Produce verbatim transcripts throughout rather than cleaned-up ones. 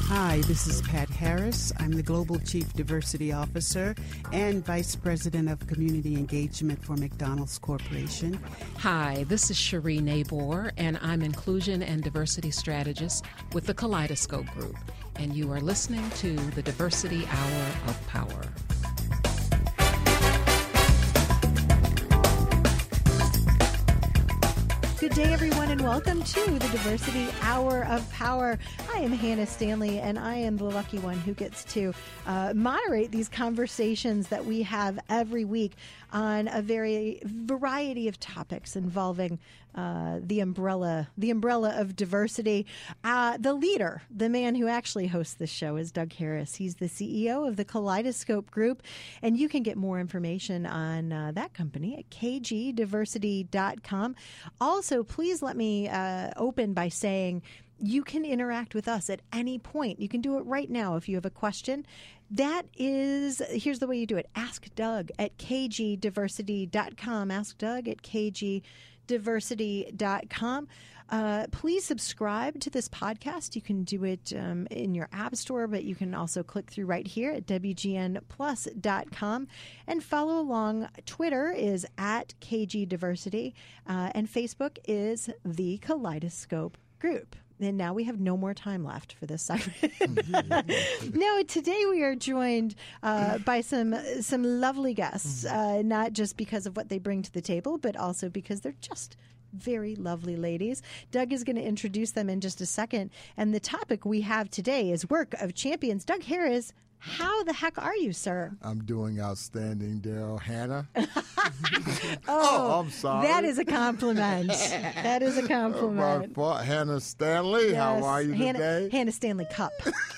Hi, this is Pat Harris. I'm the Global Chief Diversity Officer and Vice President of Community Engagement for McDonald's Corporation. Hi, this is Cherie Nabor, and I'm Inclusion and Diversity Strategist with the Kaleidoscope Group, and you are listening to the Diversity Hour of Power. Good day, everyone, and welcome to the Diversity Hour of Power. I am Hannah Stanley, and I am the lucky one who gets to uh, moderate these conversations that we have every week on a very variety of topics involving uh, the umbrella, the umbrella of diversity. Uh, the leader, the man who actually hosts this show, is Doug Harris. He's the C E O of the Kaleidoscope Group, and you can get more information on uh, that company at k g diversity dot com. Also, please let me uh, open by saying you can interact with us at any point. You can do it right now if you have a question. That is, here's the way you do it. Ask Doug at k g diversity dot com. Ask Doug at k g diversity dot com. Uh, please subscribe to this podcast. You can do it um, in your app store, but you can also click through right here at w g n plus dot com and follow along. Twitter is at K G Diversity, uh, and Facebook is the Kaleidoscope Group. And now we have no more time left for this segment. No, today we are joined uh, by some some lovely guests, uh, not just because of what they bring to the table, but also because they're just very lovely ladies. Doug is going to introduce them in just a second. And the topic we have today is Work of Champions. Doug Harris, how the heck are you, sir? I'm doing outstanding, Daryl. Hannah? oh, oh, I'm sorry. That is a compliment. That is a compliment. Uh, Hannah Stanley, yes. How are you Hannah, today? Hannah Stanley Cup.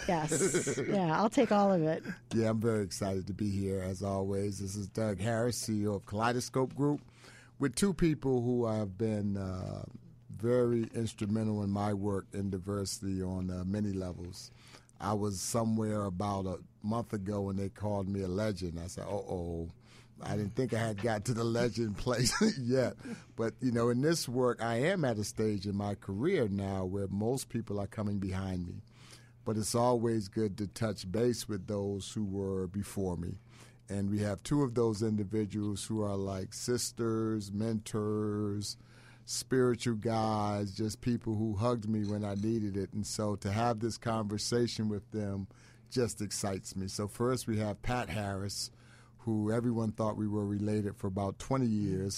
Yes. Yeah, I'll take all of it. Yeah, I'm very excited to be here, as always. This is Doug Harris, C E O of Kaleidoscope Group, with two people who have been uh, very instrumental in my work in diversity on uh, many levels. I was somewhere about a month ago when they called me a legend. I said, uh-oh, I didn't think I had got to the legend place yet. But, you know, in this work, I am at a stage in my career now where most people are coming behind me. But it's always good to touch base with those who were before me. And we have two of those individuals who are like sisters, mentors, spiritual guys, just people who hugged me when I needed it. And so to have this conversation with them just excites me. So first we have Pat Harris, who everyone thought we were related for about twenty years.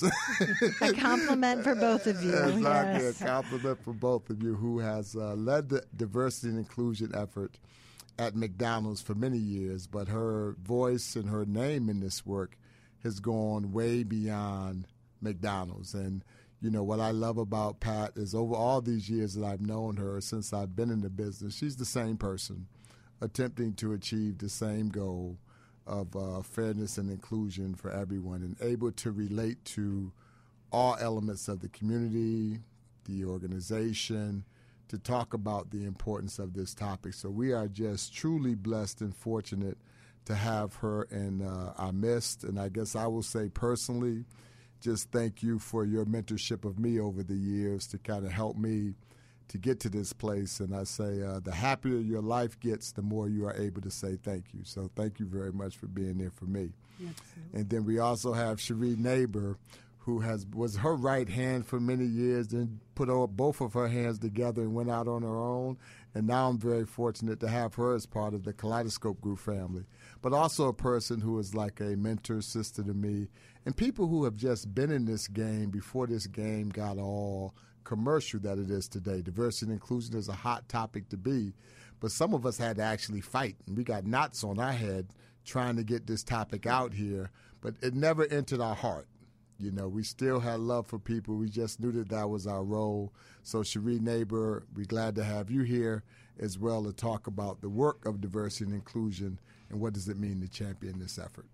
A compliment for both of you. Exactly, yes. A compliment for both of you, who has uh, led the diversity and inclusion effort at McDonald's for many years. But her voice and her name in this work has gone way beyond McDonald's. And you know, what I love about Pat is over all these years that I've known her, since I've been in the business, she's the same person attempting to achieve the same goal of uh, fairness and inclusion for everyone, and able to relate to all elements of the community, the organization, to talk about the importance of this topic. So we are just truly blessed and fortunate to have her in uh, our midst. And I guess I will say personally, just thank you for your mentorship of me over the years to kind of help me to get to this place. And I say uh, the happier your life gets, the more you are able to say thank you. So thank you very much for being there for me. Absolutely. And then we also have Cherie Nabor, who has was her right hand for many years, then put all, both of her hands together and went out on her own. And now I'm very fortunate to have her as part of the Kaleidoscope Group family, but also a person who is like a mentor, sister to me, and people who have just been in this game before this game got all commercial that it is today. Diversity and inclusion is a hot topic to be, but some of us had to actually fight, and we got knots on our head trying to get this topic out here, but it never entered our heart. You know, we still had love for people. We just knew that that was our role. So, Cherie Nabor, we're glad to have you here as well to talk about the work of diversity and inclusion and what does it mean to champion this effort.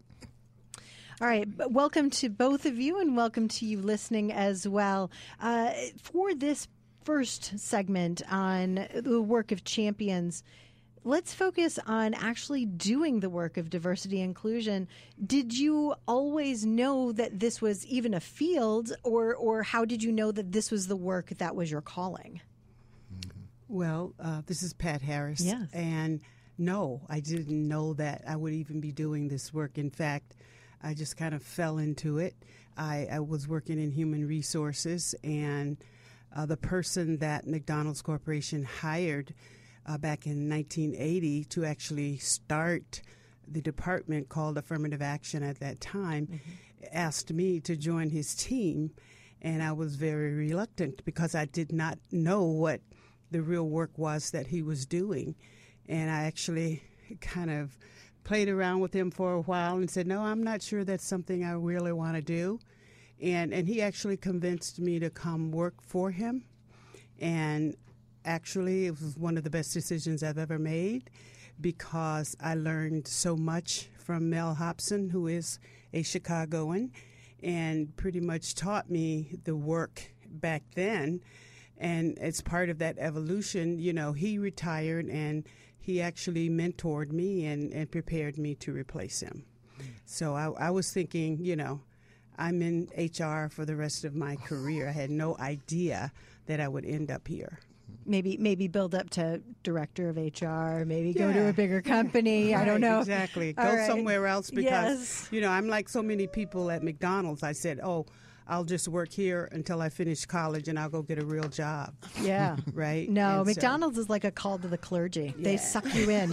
All right. Welcome to both of you, and welcome to you listening as well. Uh, for this first segment on the work of champions, let's focus on actually doing the work of diversity and inclusion. Did you always know that this was even a field, or or how did you know that this was the work that was your calling? Well, uh, this is Pat Harris. Yes. And no, I didn't know that I would even be doing this work. In fact, I just kind of fell into it. I, I was working in human resources, and uh, the person that McDonald's Corporation hired uh, back in nineteen eighty to actually start the department called Affirmative Action at that time mm-hmm. asked me to join his team, and I was very reluctant because I did not know what the real work was that he was doing. And I actually kind of played around with him for a while and said, no, I'm not sure that's something I really want to do. And and he actually convinced me to come work for him. And actually, it was one of the best decisions I've ever made because I learned so much from Mel Hobson, who is a Chicagoan, and pretty much taught me the work back then. And as part of that evolution, you know, he retired and he actually mentored me and, and prepared me to replace him. Mm. So I, I was thinking, you know, I'm in H R for the rest of my career. I had no idea that I would end up here. Maybe maybe build up to director of H R, maybe yeah. go to a bigger company. Right, I don't know. Exactly. All go right. somewhere else because, yes. you know, I'm like so many people at McDonald's. I said, oh, I'll just work here until I finish college and I'll go get a real job. Yeah. Right? No, and McDonald's so, is like a call to the clergy. Yeah. They suck you in.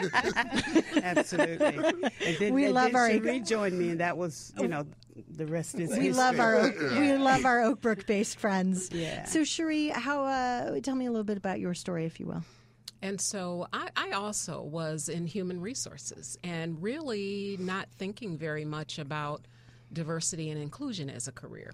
Absolutely. And then, we and love then our Cherie joined me, and that was, you know, the rest is we history. love our Oak, we love our Oak Brook based friends. Yeah. So Cherie, how uh, tell me a little bit about your story, if you will. And so I, I also was in human resources and really not thinking very much about diversity and inclusion as a career.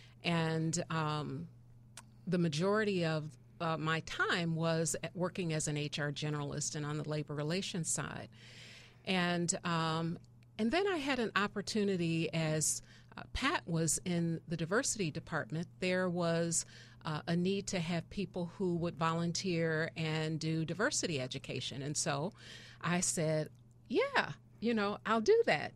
And um, the majority of uh, my time was at working as an H R generalist and on the labor relations side. And um, and then I had an opportunity as uh, Pat was in the diversity department. There was uh, a need to have people who would volunteer and do diversity education. And so I said, yeah, you know, I'll do that.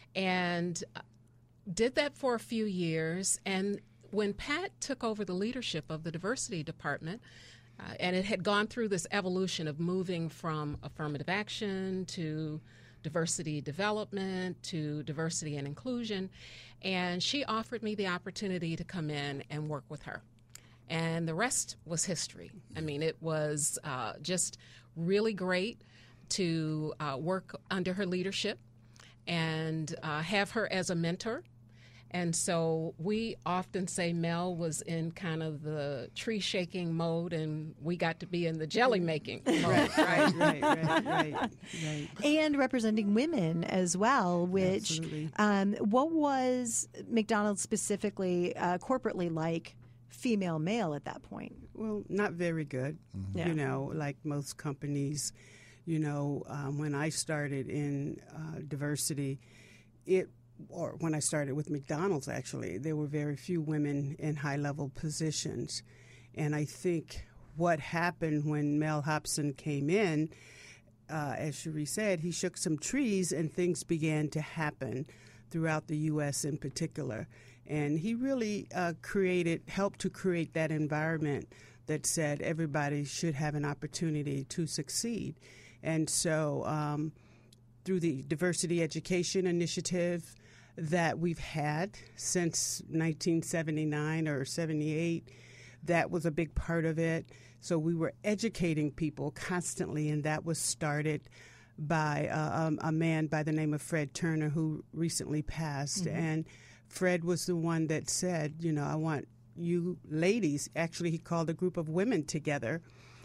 And uh, did that for a few years, and when Pat took over the leadership of the diversity department, uh, and it had gone through this evolution of moving from affirmative action to diversity development to diversity and inclusion, and she offered me the opportunity to come in and work with her. And the rest was history. I mean, it was uh, just really great to uh, work under her leadership and uh, have her as a mentor. And so we often say Mel was in kind of the tree shaking mode, and we got to be in the jelly making mode. Right, right, right, right, right, right. And representing women as well, which Absolutely. um, what was McDonald's specifically uh, corporately like female male at that point? Well, not very good. Mm-hmm. Yeah. You know, like most companies, you know, um, when I started in uh, diversity, it or when I started with McDonald's, actually, there were very few women in high-level positions. And I think what happened when Mel Hobson came in, uh, as Cherie said, he shook some trees and things began to happen throughout the U S in particular. And he really uh, created, helped to create that environment that said everybody should have an opportunity to succeed. And so um, through the Diversity Education Initiative that we've had since nineteen seventy-nine or seventy-eight, that was a big part of it. So we were educating people constantly, and that was started by uh, um, a man by the name of Fred Turner, who recently passed. Mm-hmm. And Fred was the one that said, you know, I want you ladies, actually he called a group of women together,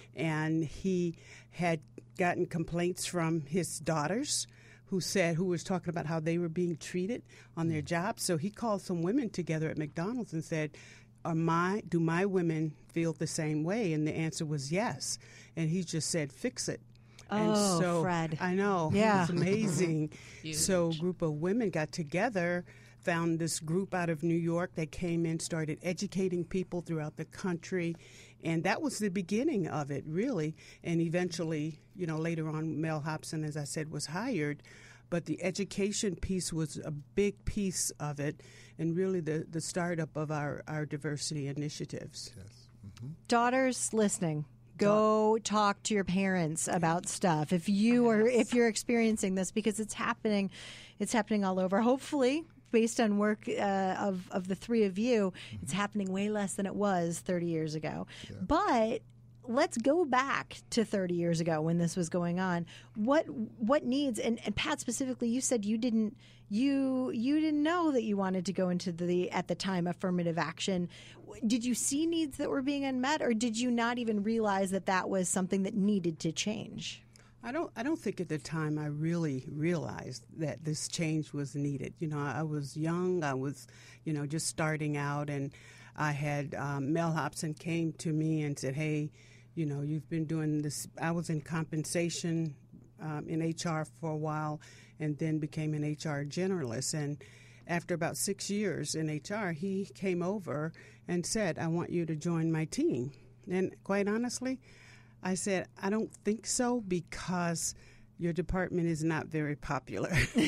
and he had gotten complaints from his daughters who said, who was talking about how they were being treated on their jobs. So he called some women together at McDonald's and said, Are my, do my women feel the same way? And the answer was yes. And he just said, fix it. Oh, and so, Fred. I know. Yeah. It was amazing. So a group of women got together, found this group out of New York that came in, started educating people throughout the country. And that was the beginning of it, really. And eventually, you know, later on, Mel Hobson, as I said, was hired. But the education piece was a big piece of it, and really the, the startup of our, our diversity initiatives. Yes. Mm-hmm. Daughters listening, Go talk to your parents about stuff if you are if you're experiencing this, because it's happening. It's happening all over. Hopefully, based on work uh, of of the three of you, mm-hmm. it's happening way less than it was thirty years ago. Yeah. But let's go back to thirty years ago when this was going on. What what needs and, and Pat specifically, you said you didn't you you didn't know that you wanted to go into the at the time affirmative action. Did you see needs that were being unmet, or did you not even realize that that was something that needed to change? I don't I don't think at the time I really realized that this change was needed. You know, I was young, I was, you know, just starting out, and I had um, Mel Hobson came to me and said, hey, you know, you've been doing this. I was in compensation um, in H R for a while, and then became an H R generalist. And after about six years in H R, he came over and said, I want you to join my team. And quite honestly, I said, I don't think so, because your department is not very popular.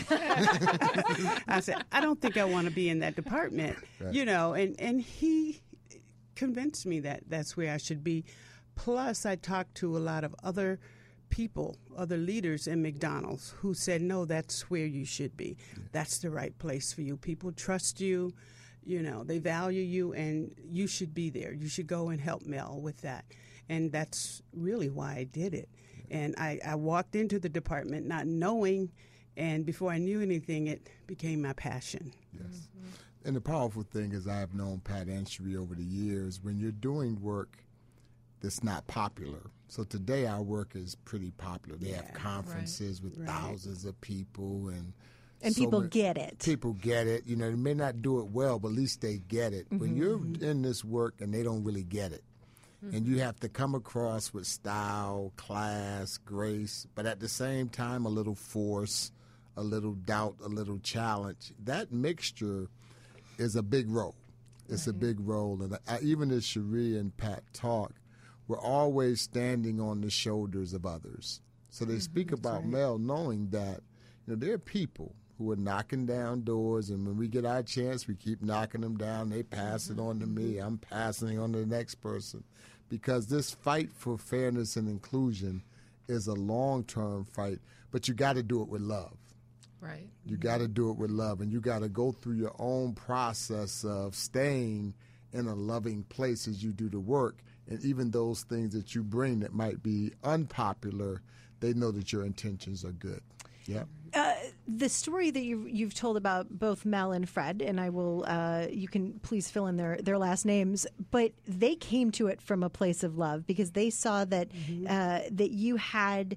I said, I don't think I want to be in that department, right. you know, and, and he convinced me that that's where I should be. Plus, I talked to a lot of other people, other leaders in McDonald's who said, no, that's where you should be. Yeah. That's the right place for you. People trust you, you know, they value you, and you should be there. You should go and help Mel with that. And that's really why I did it. Yeah. And I, I walked into the department not knowing, and before I knew anything, it became my passion. Yes. Mm-hmm. And the powerful thing is I've known Pat and Cherie over the years. When you're doing work that's not popular. So today our work is pretty popular. They yeah, have conferences right, with right. thousands of people, and and so people many, get it. People get it. You know, they may not do it well, but at least they get it. Mm-hmm. When you're in this work and they don't really get it, mm-hmm. and you have to come across with style, class, grace, but at the same time a little force, a little doubt, a little challenge. That mixture is a big role. It's right. a big role. And I, even as Cherie and Pat talk, we're always standing on the shoulders of others. So they mm-hmm, speak about right. Mel knowing that, you know, there are people who are knocking down doors, and when we get our chance, we keep knocking them down. They pass mm-hmm. it on to me. I'm passing it on to the next person. Because this fight for fairness and inclusion is a long-term fight, but you got to do it with love. Right. You got to do it with love, and you got to go through your own process of staying in a loving place as you do the work. And even those things that you bring that might be unpopular, they know that your intentions are good. Yeah. Uh, the story that you've, you've told about both Mel and Fred, and I will, uh, you can please fill in their, their last names, but they came to it from a place of love because they saw that mm-hmm. uh, that you had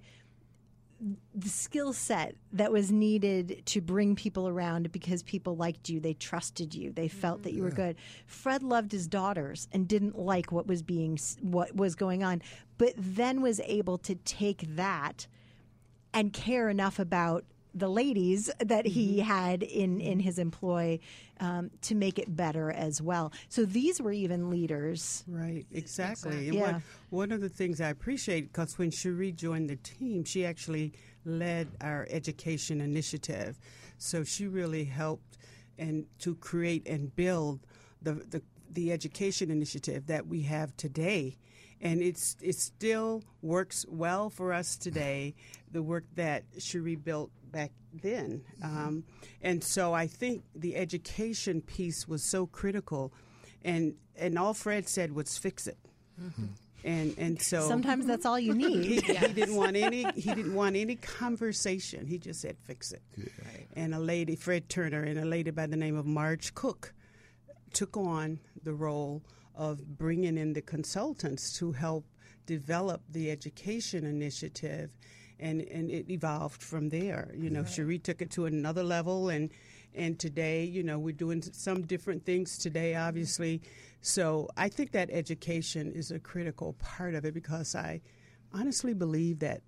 the skill set that was needed to bring people around because people liked you. They trusted you. They felt that you were good. Fred loved his daughters and didn't like what was being what was going on, but then was able to take that and care enough about the ladies that he had in, in his employ um, to make it better as well. So these were even leaders. Right, exactly. exactly. And yeah. one, one of the things I appreciate, because when Cherie joined the team, she actually led our education initiative. So she really helped and to create and build the, the, the education initiative that we have today. And it's it still works well for us today, the work that Cherie built back then. Um, and so I think the education piece was so critical. And and all Fred said was fix it. Mm-hmm. And and so sometimes that's all you need. He, he didn't want any he didn't want any conversation. He just said fix it. Yeah. Right. And a lady, Fred Turner, and a lady by the name of Marge Cook took on the role of bringing in the consultants to help develop the education initiative, and, and it evolved from there. You know, right. Cherie took it to another level, and and today, you know, we're doing some different things today, obviously. So I think that education is a critical part of it, because I honestly believe that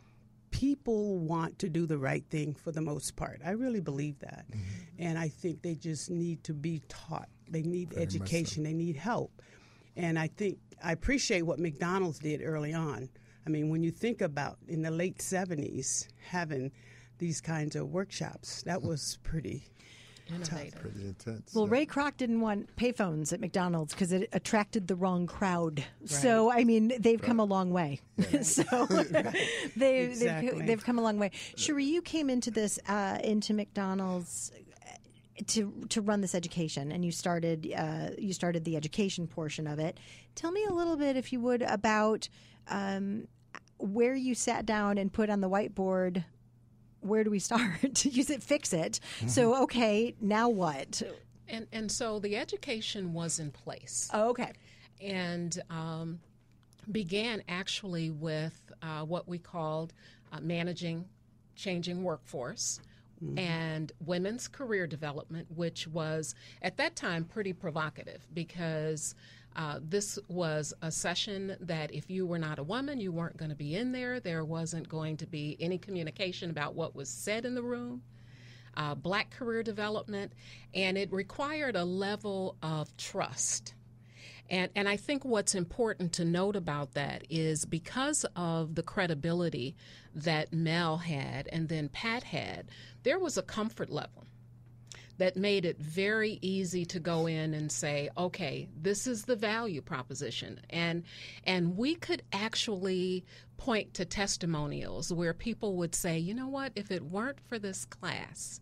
people want to do the right thing for the most part. I really believe that. Mm-hmm. And I think they just need to be taught. They need Very education. So. They need help. And I think I appreciate what McDonald's did early on. I mean, when you think about in the late seventies having these kinds of workshops, that was pretty Innovative. Pretty intense. Well, yeah. Ray Kroc didn't want payphones at McDonald's because it attracted the wrong crowd. So, I mean, they've come a long way. Yeah. so they, Exactly. they've, they've come a long way. Cherie, you came into this, uh, into McDonald's to to run this education, and you started uh, you started the education portion of it. Tell me a little bit, if you would, about um, where you sat down and put on the whiteboard, where do we start? You said fix it. Mm-hmm. So, okay, now what? And and so the education was in place. Oh, okay. And um, began actually with uh, what we called uh, managing changing workforce. Mm-hmm. And women's career development, which was at that time pretty provocative because uh, this was a session that if you were not a woman, you weren't going to be in there. There wasn't going to be any communication about what was said in the room. Uh, black career development, and it required a level of trust. And, and I think what's important to note about that is because of the credibility that Mel had and then Pat had, there was a comfort level that made it very easy to go in and say, okay, this is the value proposition. And, and we could actually point to testimonials where people would say, you know what, if it weren't for this class,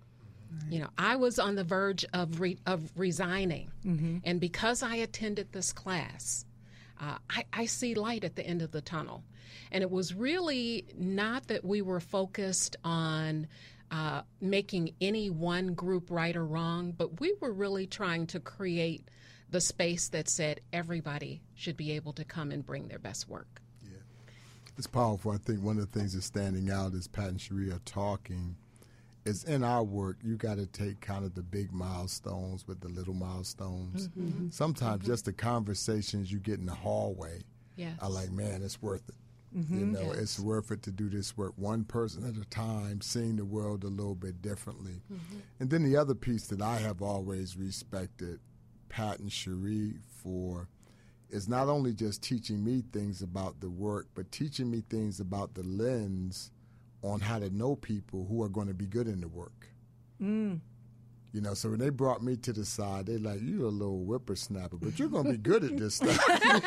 you know, I was on the verge of re- of resigning, mm-hmm. and because I attended this class, uh, I, I see light at the end of the tunnel. And it was really not that we were focused on uh, making any one group right or wrong, but we were really trying to create the space that said everybody should be able to come and bring their best work. Yeah, it's powerful. I think one of the things that's standing out as Pat and Cherie are talking is in our work, you got to take kind of the big milestones with the little milestones. Mm-hmm. Sometimes mm-hmm. just the conversations you get in the hallway yes. are like, man, it's worth it. Mm-hmm. You know, yes. it's worth it to do this work one person at a time, seeing the world a little bit differently. Mm-hmm. And then the other piece that I have always respected Pat and Cherie for is not only just teaching me things about the work, but teaching me things about the lens on how to know people who are going to be good in the work. Mm. You know, so when they brought me to the side, they're like, you're a little whippersnapper, but you're going to be good at this stuff.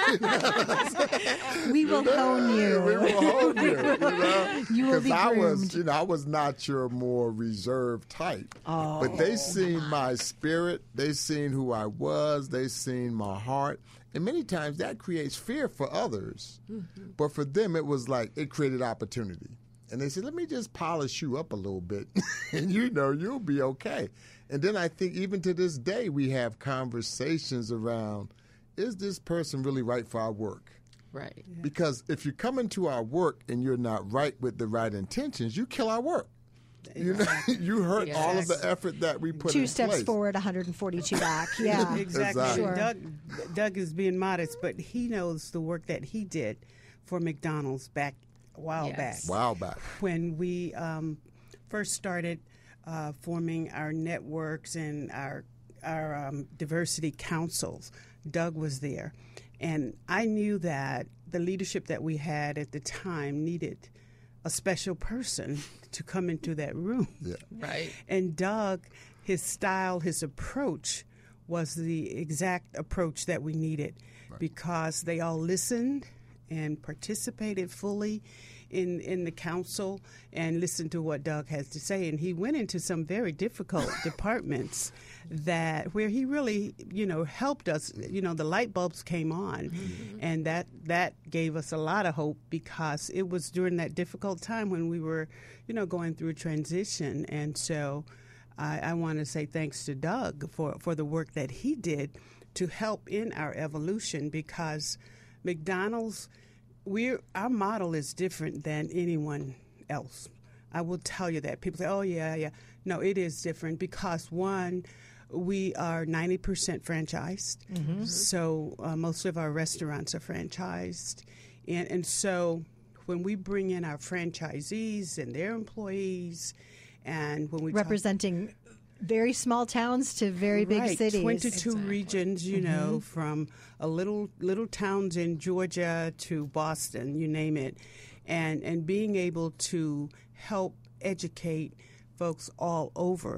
We will hone you. We will hone you. You know? You will be I groomed. was, you know, I was not your more reserved type. Oh. But they seen my spirit. They seen who I was. They seen my heart. And many times that creates fear for others. Mm-hmm. But for them, it was like it created opportunity. And they said, let me just polish you up a little bit, and you know, you'll be okay. And then I think even to this day, we have conversations around, is this person really right for our work? Right. Yeah. Because if you come into our work and you're not right with the right intentions, you kill our work. You know, you hurt yes. all of the effort that we put Two in steps place. forward, one hundred forty-two back. Yeah, exactly. exactly. Sure. Doug, Doug is being modest, but he knows the work that he did for McDonald's back a while yes. back. While back. When we um, first started uh, forming our networks and our our um, diversity councils, Doug was there, and I knew that the leadership that we had at the time needed a special person to come into that room. Yeah. Right. And Doug, his style, his approach was the exact approach that we needed right. because they all listened and participated fully in, in the council and listened to what Doug has to say. And he went into some very difficult departments that where he really, you know, helped us. You know, the light bulbs came on, mm-hmm. and that that gave us a lot of hope because it was during that difficult time when we were, you know, going through a transition. And so I, I want to say thanks to Doug for, for the work that he did to help in our evolution because McDonald's, we're, our model is different than anyone else. I will tell you that. People say, oh, yeah, yeah. No, it is different because, one, we are ninety percent franchised. Mm-hmm. So uh, most of our restaurants are franchised. And, and so when we bring in our franchisees and their employees, and when we representing talk, very small towns to very big right, cities. twenty-two exactly. regions, you mm-hmm. know, from a little little towns in Georgia to Boston, you name it. And and being able to help educate folks all over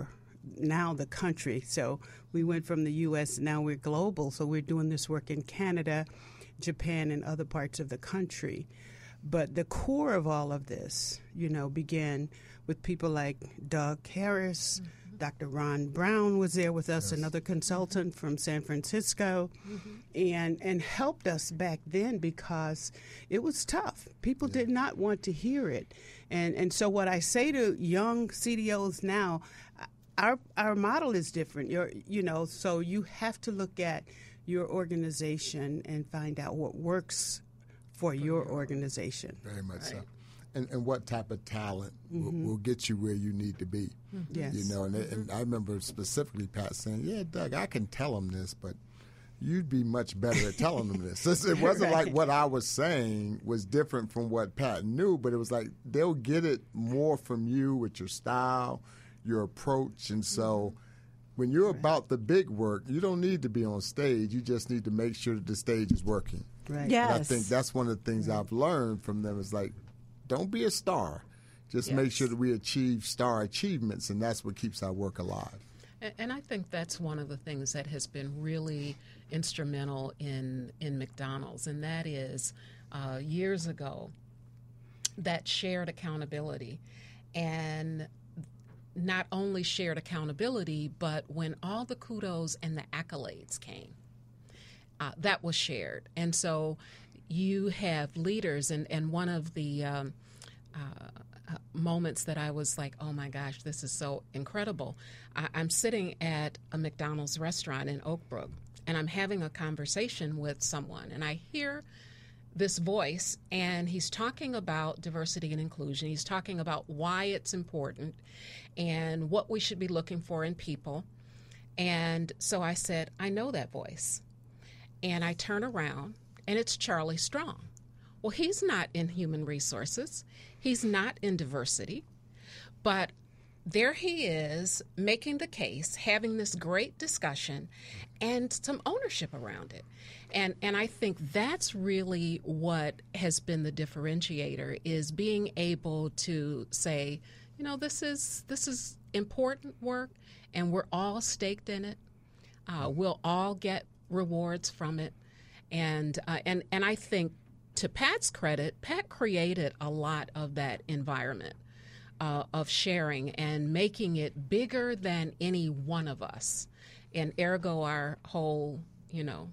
now the country. So we went from the U S, now we're global. So we're doing this work in Canada, Japan, and other parts of the country. But the core of all of this, you know, began with people like Doug Harris. Mm-hmm. Doctor Ron Brown was there with us, yes. another consultant mm-hmm. from San Francisco, mm-hmm. and and helped us back then because it was tough. People yeah. did not want to hear it. And and so what I say to young C D Os now, our our model is different. You're, you know, so you have to look at your organization and find out what works for your organization. Very much right. so. And, and what type of talent mm-hmm. will, will get you where you need to be. Mm-hmm. Yes. You know, and, mm-hmm. and I remember specifically Pat saying, yeah, Doug, I can tell them this, but you'd be much better at telling them this. It wasn't right. like what I was saying was different from what Pat knew, but it was like they'll get it more from you with your style, your approach. And so mm-hmm. when you're right. about the big work, you don't need to be on stage. You just need to make sure that the stage is working. Right. Yes. And I think that's one of the things I've learned from them is like, don't be a star. Just yes. make sure that we achieve star achievements, and that's what keeps our work alive. And, and I think that's one of the things that has been really instrumental in, in McDonald's, and that is uh, years ago, that shared accountability. And not only shared accountability, but when all the kudos and the accolades came, uh, that was shared. And so you have leaders, and, and one of the um, uh, moments that I was like, oh my gosh, this is so incredible. I, I'm sitting at a McDonald's restaurant in Oak Brook, and I'm having a conversation with someone, and I hear this voice, and he's talking about diversity and inclusion. He's talking about why it's important and what we should be looking for in people. And so I said, I know that voice. And I turn around, and it's Charlie Strong. Well, he's not in human resources. He's not in diversity. But there he is making the case, having this great discussion, and some ownership around it. And and I think that's really what has been the differentiator, is being able to say, you know, this is this is important work, and we're all staked in it. Uh, we'll all get rewards from it. And uh, and and I think, to Pat's credit, Pat created a lot of that environment uh, of sharing and making it bigger than any one of us. And ergo, our whole, you know,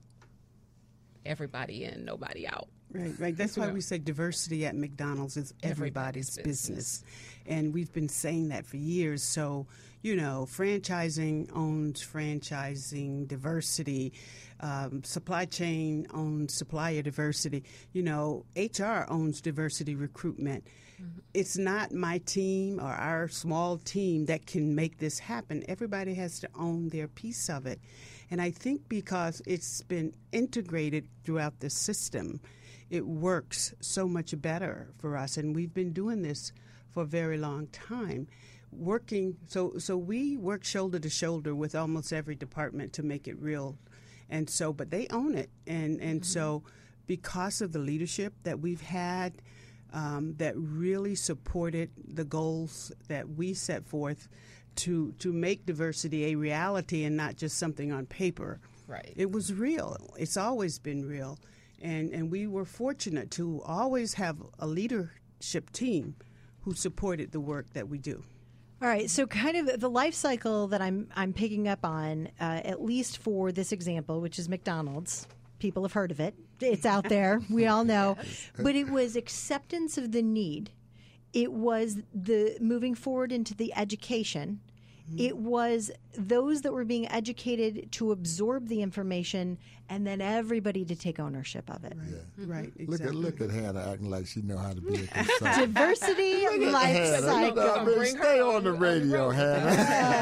everybody in, nobody out. Right, right. That's why we say diversity at McDonald's is everybody's, everybody's business. business. And we've been saying that for years. So, you know, franchising owns franchising diversity. Um, supply chain owns supplier diversity. You know, H R owns diversity recruitment. Mm-hmm. It's not my team or our small team that can make this happen. Everybody has to own their piece of it. And I think because it's been integrated throughout the system, it works so much better for us. And we've been doing this for a very long time. Working, so so we work shoulder to shoulder with almost every department to make it real. And so, but they own it. And, and mm-hmm. so because of the leadership that we've had um, that really supported the goals that we set forth to to make diversity a reality and not just something on paper. Right. It was real. It's always been real. And and we were fortunate to always have a leadership team who supported the work that we do. All right, so kind of the life cycle that I'm I'm picking up on, uh, at least for this example, which is McDonald's. People have heard of it. It's out there. We all know. But it was acceptance of the need. It was the moving forward into the education. Mm-hmm. It was those that were being educated to absorb the information, and then everybody to take ownership of it. Right, yeah. right exactly. Look at look at Hannah acting like she know how to be a consultant. Diversity life cycle. I mean, stay on the radio, Hannah.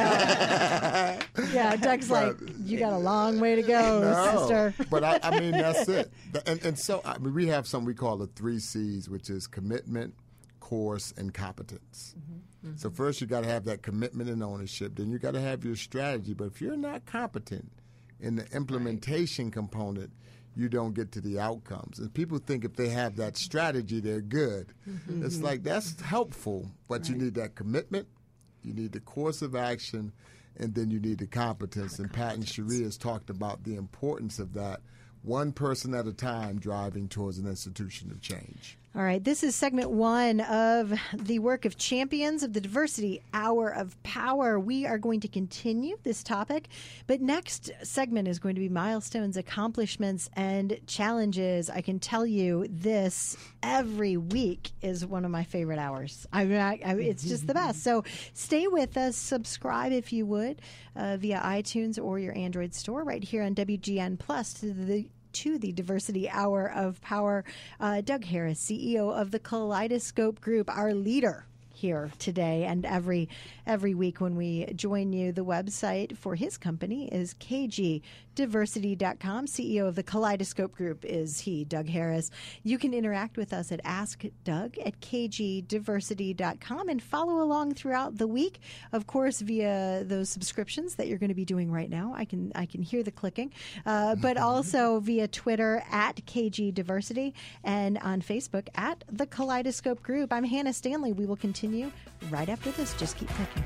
Yeah, Doug's like, you got a long way to go, no, sister. But I, I mean, that's it. And, and so I mean, we have something we call the three C's, which is commitment, course, and competence. Mm-hmm. Mm-hmm. So first you got to have that commitment and ownership. Then you got to have your strategy. But if you're not competent in the implementation right. component, you don't get to the outcomes. And people think if they have that strategy, they're good. Mm-hmm. It's like that's helpful, but right. you need that commitment, you need the course of action, and then you need the competence. And Pat and Cherie has talked about the importance of that, one person at a time driving towards an institution of change. All right, this is segment one of the work of champions of the Diversity Hour of Power. We are going to continue this topic, but next segment is going to be milestones, accomplishments, and challenges. I can tell you this every week is one of my favorite hours. I mean, I, I, it's just the best. So stay with us. Subscribe, if you would, uh, via iTunes or your Android store right here on W G N Plus to the to the Diversity Hour of Power. Uh, Doug Harris, C E O of the Kaleidoscope Group, our leader here today and every every week when we join you. The website for his company is k g diversity dot com. C E O of the Kaleidoscope Group is he, Doug Harris. You can interact with us at ask doug at k g diversity dot com and follow along throughout the week, of course, via those subscriptions that you're going to be doing right now. I can I can hear the clicking, uh, but also via Twitter at K G Diversity and on Facebook at the Kaleidoscope Group. I'm Hannah Stanley. We will continue right after this. Just keep clicking.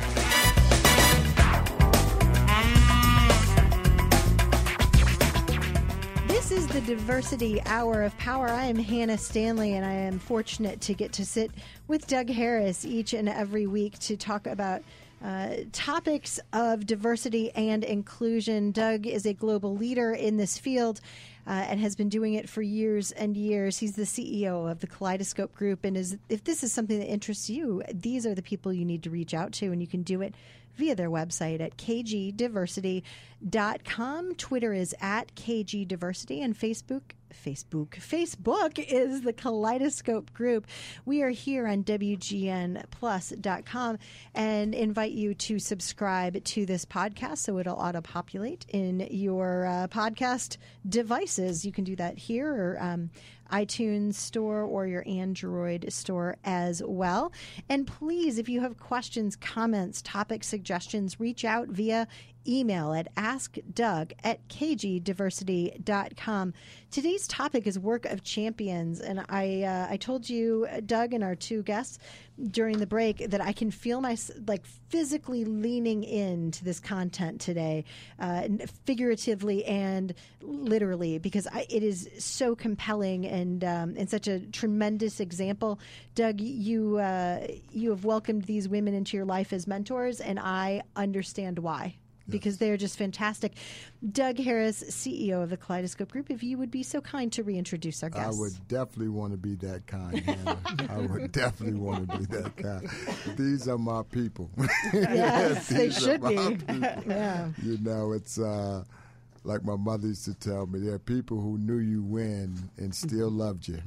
This is the Diversity Hour of Power. I am Hannah Stanley, and I am fortunate to get to sit with Doug Harris each and every week to talk about uh, topics of diversity and inclusion. Doug is a global leader in this field uh, and has been doing it for years and years. He's the C E O of the Kaleidoscope Group, and is, if this is something that interests you, these are the people you need to reach out to, and you can do it via their website at k g diversity dot com. Twitter is at K G Diversity, and Facebook, Facebook, Facebook is the Kaleidoscope Group. We are here on W G N plus dot com and invite you to subscribe to this podcast so it'll auto-populate in your uh, podcast devices. You can do that here or um, iTunes store or your Android store as well. And please, if you have questions, comments, topic suggestions, reach out via email at ask doug at k g diversity dot com. Today's topic is work of champions, and I uh, I told you, Doug, and our two guests during the break that I can feel my like physically leaning into this content today, uh, figuratively and literally, because I, it is so compelling and um, and such a tremendous example. Doug, you uh, you have welcomed these women into your life as mentors, and I understand why. Because they're just fantastic. Doug Harris, C E O of the Kaleidoscope Group, if you would be so kind to reintroduce our guests. I would definitely want to be that kind, Hannah. I would definitely want to be that kind. These are my people. Yes, they should be. Yeah. You know, it's uh, like my mother used to tell me, there are people who knew you when and still loved you.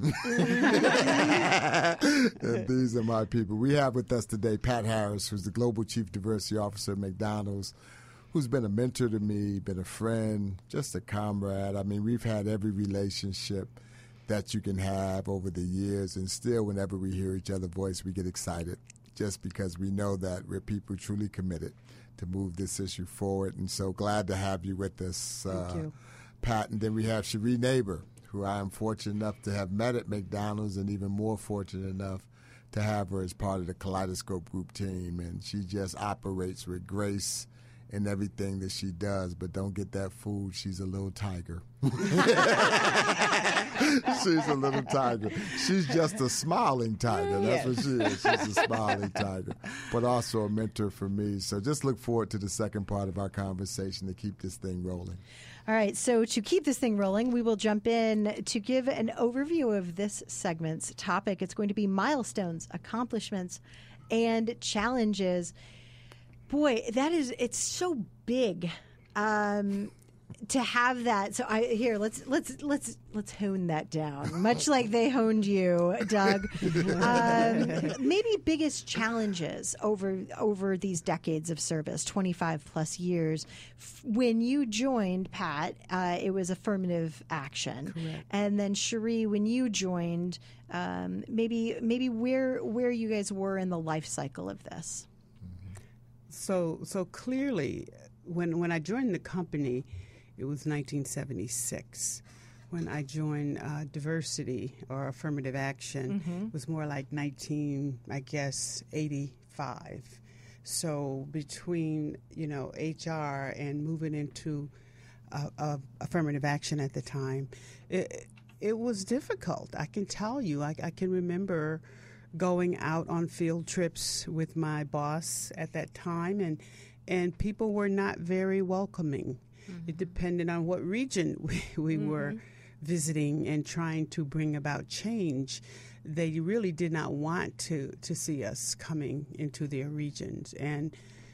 And these are my people. We have with us today Pat Harris, who's the Global Chief Diversity Officer at McDonald's, who's been a mentor to me, been a friend, just a comrade. I mean, we've had every relationship that you can have over the years, and still whenever we hear each other's voice, we get excited just because we know that we're people truly committed to move this issue forward. And so glad to have you with us, uh, Thank you. Pat. And then we have Cherie Neighbor, who I am fortunate enough to have met at McDonald's, and even more fortunate enough to have her as part of the Kaleidoscope Group team. And she just operates with grace in everything that she does, but don't get that fooled. She's a little tiger. She's a little tiger. She's just a smiling tiger. That's what she is. She's a smiling tiger, but also a mentor for me. So just look forward to the second part of our conversation to keep this thing rolling. All right, so to keep this thing rolling, we will jump in to give an overview of this segment's topic. It's going to be milestones, accomplishments, and challenges. Boy, that is, it's so big um, to have that. So I here let's let's let's let's hone that down, much like they honed you, Doug. Um, maybe biggest challenges over over these decades of service, twenty-five plus years. When you joined, Pat, uh, it was affirmative action, Correct. And then Cherie, when you joined, um, maybe maybe where where you guys were in the life cycle of this. So, so clearly, when when I joined the company, it was nineteen seventy-six. When I joined uh, diversity or affirmative action, Mm-hmm. it was more like nineteen, I guess, eighty-five. So between, you know, H R and moving into uh, uh, affirmative action at the time, it, it was difficult. I can tell you, I, I can remember going out on field trips with my boss at that time, and and people were not very welcoming. Mm-hmm. It depended on what region we, we mm-hmm. were visiting and trying to bring about change. They really did not want to, to see us coming into their regions. And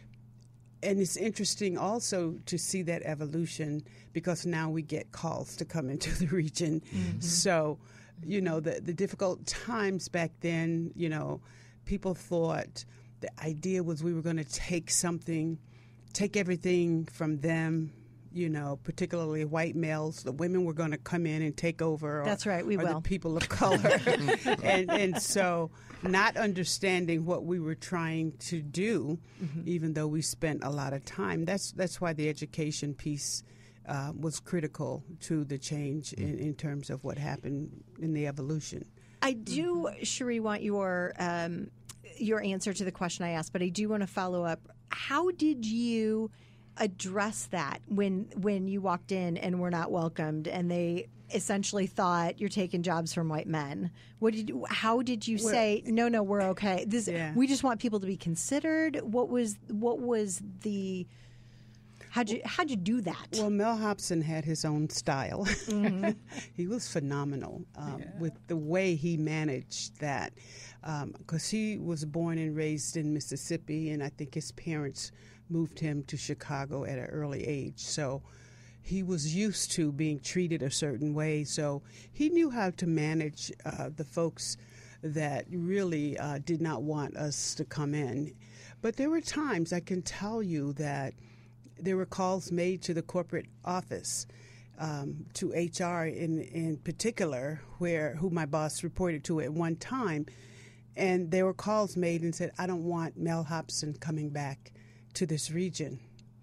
and it's interesting also to see that evolution, because now we get calls to come into the region. Mm-hmm. So, you know, the, the difficult times back then, you know, people thought the idea was we were going to take something, take everything from them, you know, particularly white males. The women were going to come in and take over. Or, That's right, we or will. the people of color. and, and so not understanding what we were trying to do, mm-hmm. even though we spent a lot of time. That's, that's why the education piece uh, was critical to the change in, in terms of what happened in the evolution. I do, Cherie, want your um, your answer to the question I asked, but I do want to follow up. How did you address that when when you walked in and were not welcomed, and they essentially thought you're taking jobs from white men? What did you, how did you We're, say no, no, we're okay? This yeah. we just want people to be considered. What was what was the how'd you how'd you do that? Well, Mel Hobson had his own style. Mm-hmm. He was phenomenal um, yeah. with the way he managed that, because um, he was born and raised in Mississippi, and I think his parents moved him to Chicago at an early age. So he was used to being treated a certain way. So he knew how to manage uh, the folks that really uh, did not want us to come in. But there were times, I can tell you, that there were calls made to the corporate office, um, to H R in, in particular, where who my boss reported to at one time. And there were calls made and said, I don't want Mel Hobson coming back to this region.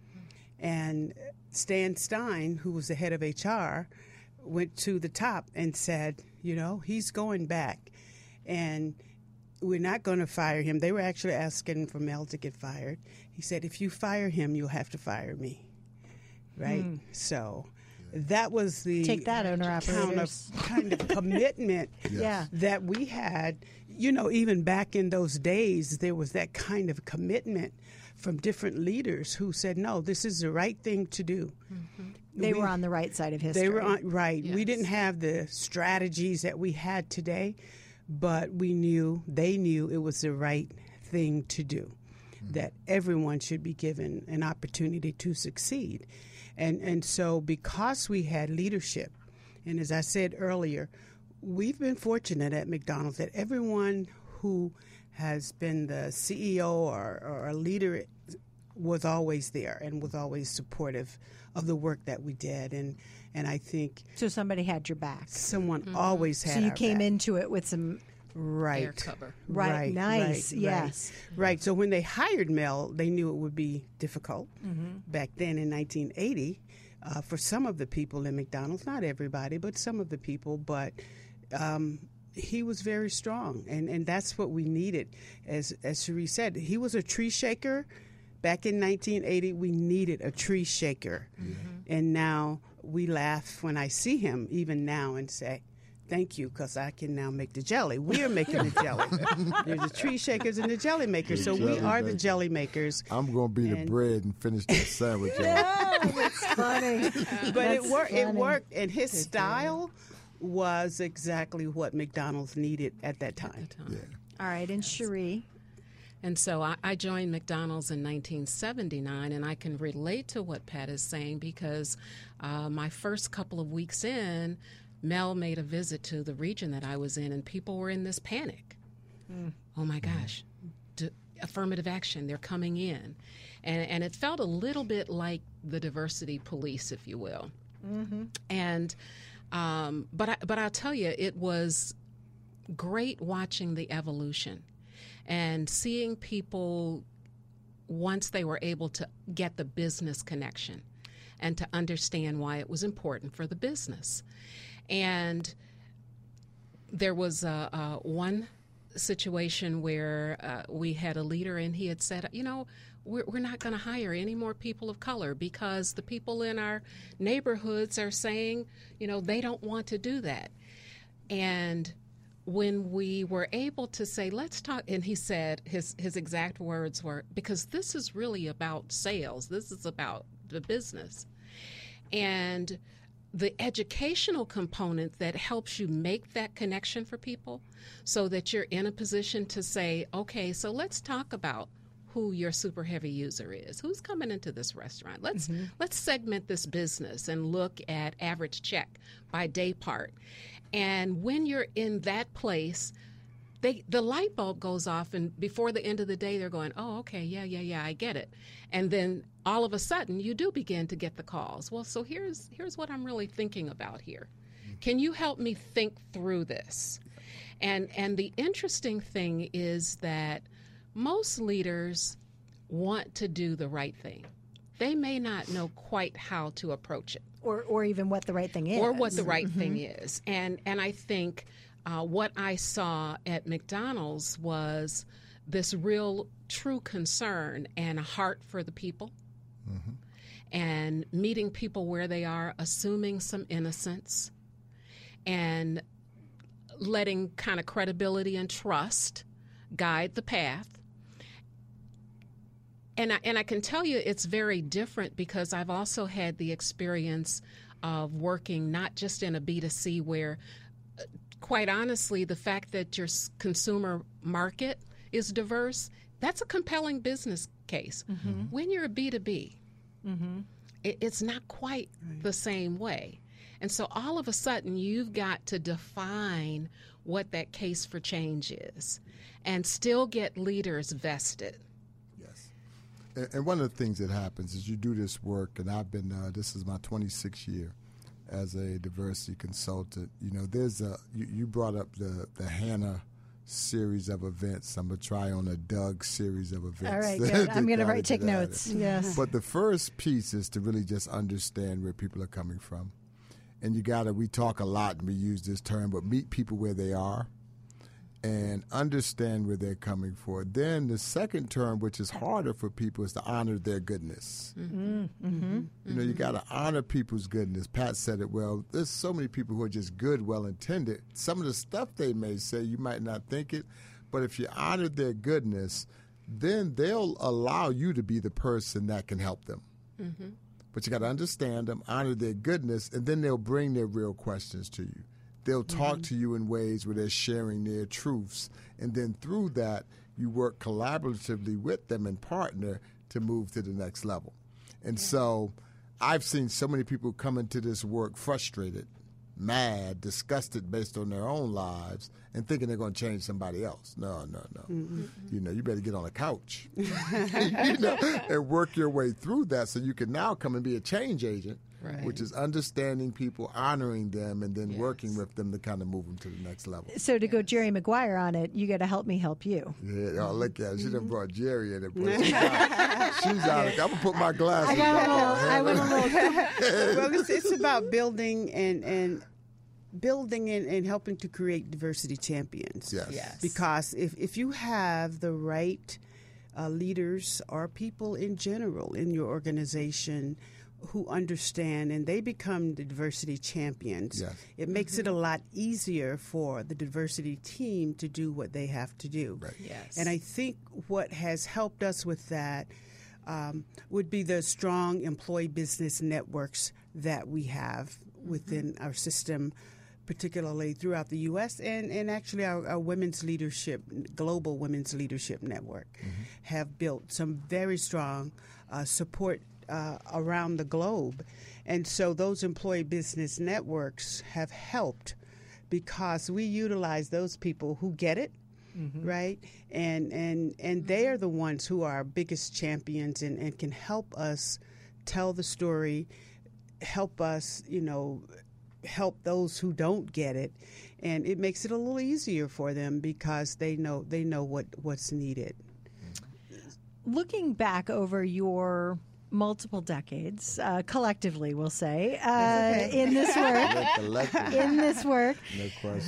And Stan Stein, who was the head of H R, went to the top and said, you know, he's going back, and we're not going to fire him. They were actually asking for Mel to get fired. He said, if you fire him, you'll have to fire me. Right? Mm. So that was the Take that, owner kind of, kind of commitment yes. yeah. that we had. You know, even back in those days, there was that kind of commitment from different leaders who said, no, this is the right thing to do. Mm-hmm. They we, were on the right side of history. They were on, right. Yes. We didn't have the strategies that we had today, but we knew, they knew it was the right thing to do, mm-hmm. that everyone should be given an opportunity to succeed. And, and so because we had leadership, and as I said earlier, we've been fortunate at McDonald's that everyone who has been the C E O or, or a leader was always there and was always supportive of the work that we did. And and I think... So somebody had your back. Someone mm-hmm. always had So you our came back. into it with some... Right. Air cover. Right. right nice. Right, yes. Right. right. So when they hired Mel, they knew it would be difficult. Mm-hmm. Back then in nineteen eighty, uh, for some of the people in McDonald's, not everybody, but some of the people, but... Um, he was very strong, and, and that's what we needed. As as Cherie said, he was a tree shaker. Back in nineteen eighty, we needed a tree shaker. Mm-hmm. And now we laugh when I see him, even now, and say, thank you, because I can now make the jelly. We're making the jelly. There's the tree shakers and the jelly makers. The so jelly we are maker. the jelly makers. I'm going to be and, the bread and finish that sandwich. Yeah, that's funny. But That's it worked. It funny. worked, and his style was exactly what McDonald's needed at that time. At the time. Yeah. All right, and Cherie. And so I, I joined McDonald's in nineteen seventy-nine, and I can relate to what Pat is saying because uh, my first couple of weeks in, Mel made a visit to the region that I was in, and people were in this panic. Mm. Oh, my gosh. D- affirmative action, they're coming in. And, and it felt a little bit like the diversity police, if you will. Mm-hmm. And... Um, but I, but I'll tell you, it was great watching the evolution and seeing people once they were able to get the business connection and to understand why it was important for the business. And there was uh, uh, one situation where uh, we had a leader and he had said, you know, we're, we're not going to hire any more people of color because the people in our neighborhoods are saying, you know, they don't want to do that. And when we were able to say, let's talk, and he said, his, his exact words were, because this is really about sales. This is about the business. And the educational component that helps you make that connection for people so that you're in a position to say, okay, so let's talk about who your super heavy user is, who's coming into this restaurant. Let's mm-hmm. let's segment this business and look at average check by day part. And when you're in that place, they the light bulb goes off, and before the end of the day, they're going, oh, okay, yeah, yeah, yeah, I get it. And then all of a sudden, you do begin to get the calls. Well, so here's here's what I'm really thinking about here. Can you help me think through this? And and the interesting thing is that most leaders want to do the right thing. They may not know quite how to approach it. Or or even what the right thing is. Or what the right mm-hmm. thing is. And and I think uh, what I saw at McDonald's was this real true concern and a heart for the people. Mm-hmm. And meeting people where they are, assuming some innocence, and letting kind of credibility and trust guide the path. And I, and I can tell you it's very different because I've also had the experience of working not just in a B two C where, quite honestly, the fact that your consumer market is diverse, that's a compelling business case. Mm-hmm. When you're a B two B, mm-hmm. it, it's not quite right. the same way. And so all of a sudden, you've got to define what that case for change is and still get leaders vested. And one of the things that happens is you do this work, and I've been, uh, this is my twenty-sixth year as a diversity consultant. You know, there's a, you, you brought up the, the Hannah series of events. I'm going to try on a Doug series of events. All right, good. I'm going to write, take notes. Yes. But the first piece is to really just understand where people are coming from. And you got to, we talk a lot and we use this term, but meet people where they are and understand where they're coming from. Then the second term, which is harder for people, is to honor their goodness. Mm-hmm. Mm-hmm. You know, you got to honor people's goodness. Pat said it well. There's so many people who are just good, well-intended. Some of the stuff they may say, you might not think it, but if you honor their goodness, then they'll allow you to be the person that can help them. Mm-hmm. But you got to understand them, honor their goodness, and then they'll bring their real questions to you. They'll talk mm-hmm. to you in ways where they're sharing their truths. And then through that, you work collaboratively with them and partner to move to the next level. And yeah. so I've seen so many people come into this work frustrated, mad, disgusted based on their own lives and thinking they're going to change somebody else. No, no, no. Mm-hmm. You know, you better get on a couch you know, and work your way through that so you can now come and be a change agent. Right. Which is understanding people, honoring them, and then yes. working with them to kind of move them to the next level. So to go Jerry Maguire on it, you got to help me help you. Yeah, oh, look at it. She done brought Jerry in it. She's out. She's out. I'm going to put my glasses I got a little, I went a little. Well, it's, it's about building and, and building and, and helping to create diversity champions. Yes. yes. Because if, if you have the right uh, leaders or people in general in your organization who understand and they become the diversity champions, yes. it makes mm-hmm. it a lot easier for the diversity team to do what they have to do. Right. Yes. And I think what has helped us with that um, would be the strong employee business networks that we have within mm-hmm. our system, particularly throughout the U S and, and actually our, our women's leadership, global women's leadership network, mm-hmm. have built some very strong uh, support Uh, around the globe. And so those employee business networks have helped because we utilize those people who get it, mm-hmm. right? And and and they are the ones who are our biggest champions and, and can help us tell the story, help us, you know, help those who don't get it. And it makes it a little easier for them because they know they know what, what's needed. Looking back over your multiple decades, uh, collectively, we'll say, uh, okay. in this work, in this work, no question.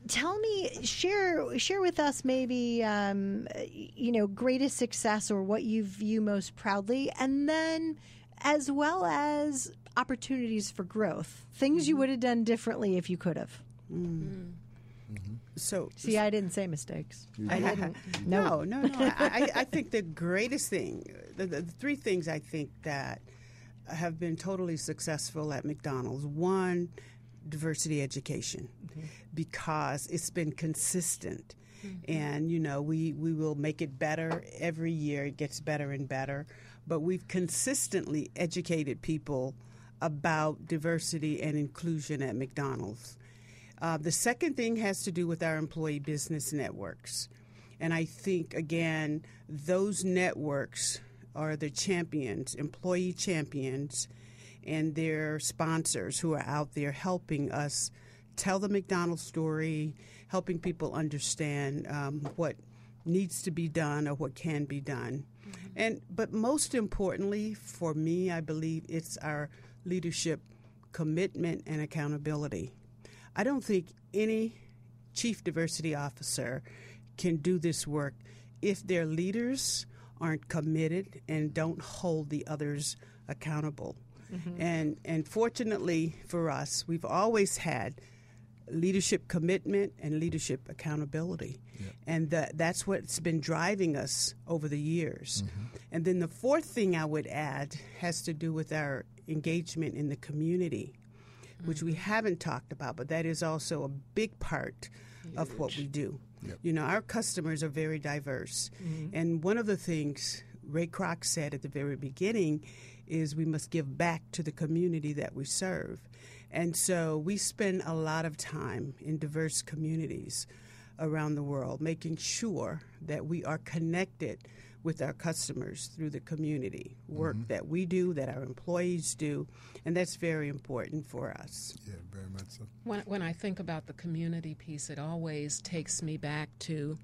tell me, share share with us maybe, um, you know, greatest success or what you view most proudly, and then as well as opportunities for growth, things mm-hmm. you would have done differently if you could have. Mm. Mm-hmm. So, see, I didn't say mistakes. I didn't. No, no, no. no. I, I think the greatest thing, the, the three things I think that have been totally successful at McDonald's. One, diversity education, mm-hmm. because it's been consistent. Mm-hmm. And, you know, we, we will make it better every year. It gets better and better. But we've consistently educated people about diversity and inclusion at McDonald's. Uh, the second thing has to do with our employee business networks. And I think, again, those networks are the champions, employee champions, and their sponsors who are out there helping us tell the McDonald's story, helping people understand um, what needs to be done or what can be done. Mm-hmm. And but most importantly, for me, I believe it's our leadership commitment and accountability. I don't think any chief diversity officer can do this work if their leaders aren't committed and don't hold the others accountable. Mm-hmm. And and fortunately for us, we've always had leadership commitment and leadership accountability. Yeah. And that that's what's been driving us over the years. Mm-hmm. And then the fourth thing I would add has to do with our engagement in the community, mm-hmm. which we haven't talked about, but that is also a big part Huge. Of what we do. Yep. You know, our customers are very diverse. Mm-hmm. And one of the things Ray Kroc said at the very beginning is we must give back to the community that we serve. And so we spend a lot of time in diverse communities around the world, making sure that we are connected with our customers through the community work mm-hmm. that we do, that our employees do, and that's very important for us. Yeah, very much so. When, when I think about the community piece, it always takes me back to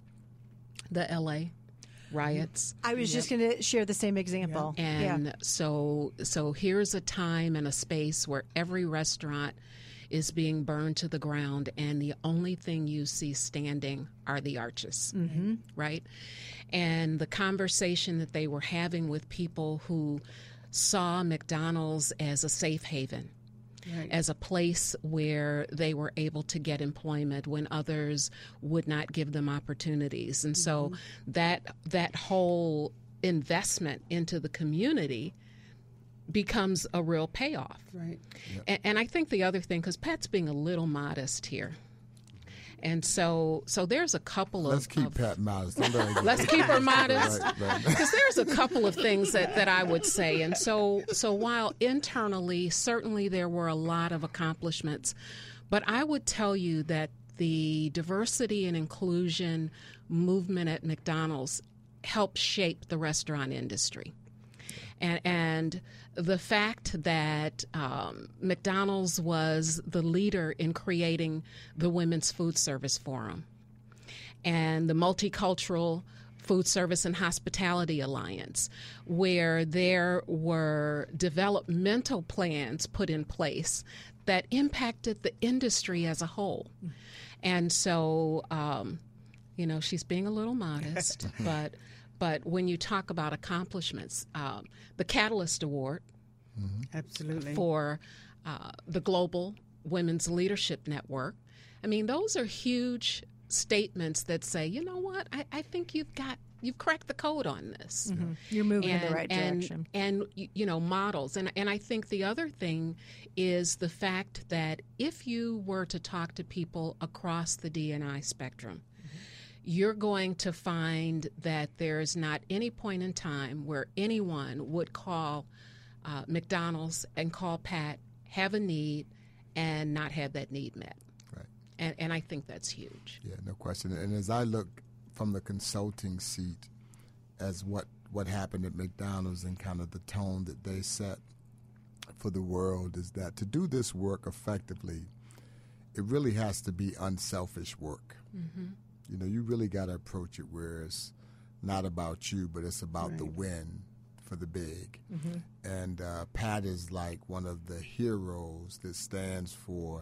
the L A riots. I was yep. just going to share the same example. Yeah. And yeah. so so here's a time and a space where every restaurant is being burned to the ground, and the only thing you see standing are the arches, mm-hmm. right? And the conversation that they were having with people who saw McDonald's as a safe haven, right. as a place where they were able to get employment when others would not give them opportunities. And mm-hmm. so that that whole investment into the community becomes a real payoff. Right. Yep. And, and I think the other thing, because Pat's being a little modest here, and so so there's a couple of... Let's keep of, Pat modest. Don't let her let's keep her modest. Because right, there's a couple of things that, that I would say. And so so while internally, certainly there were a lot of accomplishments, but I would tell you that the diversity and inclusion movement at McDonald's helped shape the restaurant industry. And, and the fact that um, McDonald's was the leader in creating the Women's Food Service Forum and the Multicultural Food Service and Hospitality Alliance, where there were developmental plans put in place that impacted the industry as a whole. And so, um, you know, she's being a little modest, but... But when you talk about accomplishments, um, the Catalyst Award mm-hmm. absolutely for uh, the Global Women's Leadership Network, I mean, those are huge statements that say, you know what, I, I think you've got, you've cracked the code on this. Mm-hmm. You're moving and, in the right and, direction. And, you know, models. And, and I think the other thing is the fact that if you were to talk to people across the D and I spectrum, you're going to find that there's not any point in time where anyone would call uh, McDonald's and call Pat, have a need, and not have that need met. Right. And, and I think that's huge. Yeah, no question. And as I look from the consulting seat as what, what happened at McDonald's and kind of the tone that they set for the world is that to do this work effectively, it really has to be unselfish work. Mm-hmm. You know, you really got to approach it where it's not about you, but it's about right. the win for the big. Mm-hmm. And uh, Pat is like one of the heroes that stands for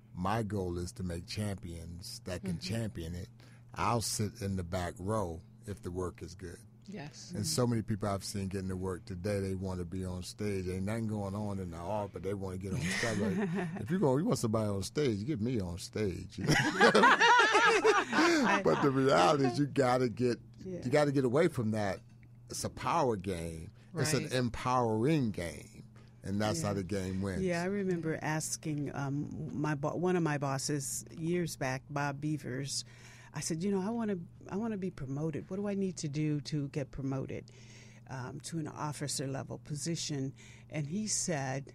My goal is to make champions that can Mm-hmm. champion it. I'll sit in the back row if the work is good. Yes. And so many people I've seen getting to work today, they want to be on stage. Ain't nothing going on in the art, but they want to get on stage. Like, if you go, you want somebody on stage, get me on stage. You know? But the reality is, you gotta get Yeah. you gotta get away from that. It's a power game. It's an Right. empowering game, and that's Yeah. how the game wins. Yeah, I remember asking um, my bo- one of my bosses years back, Bob Beavers. I said, you know, I want to I want to be promoted. What do I need to do to get promoted um, to an officer level position? And he said,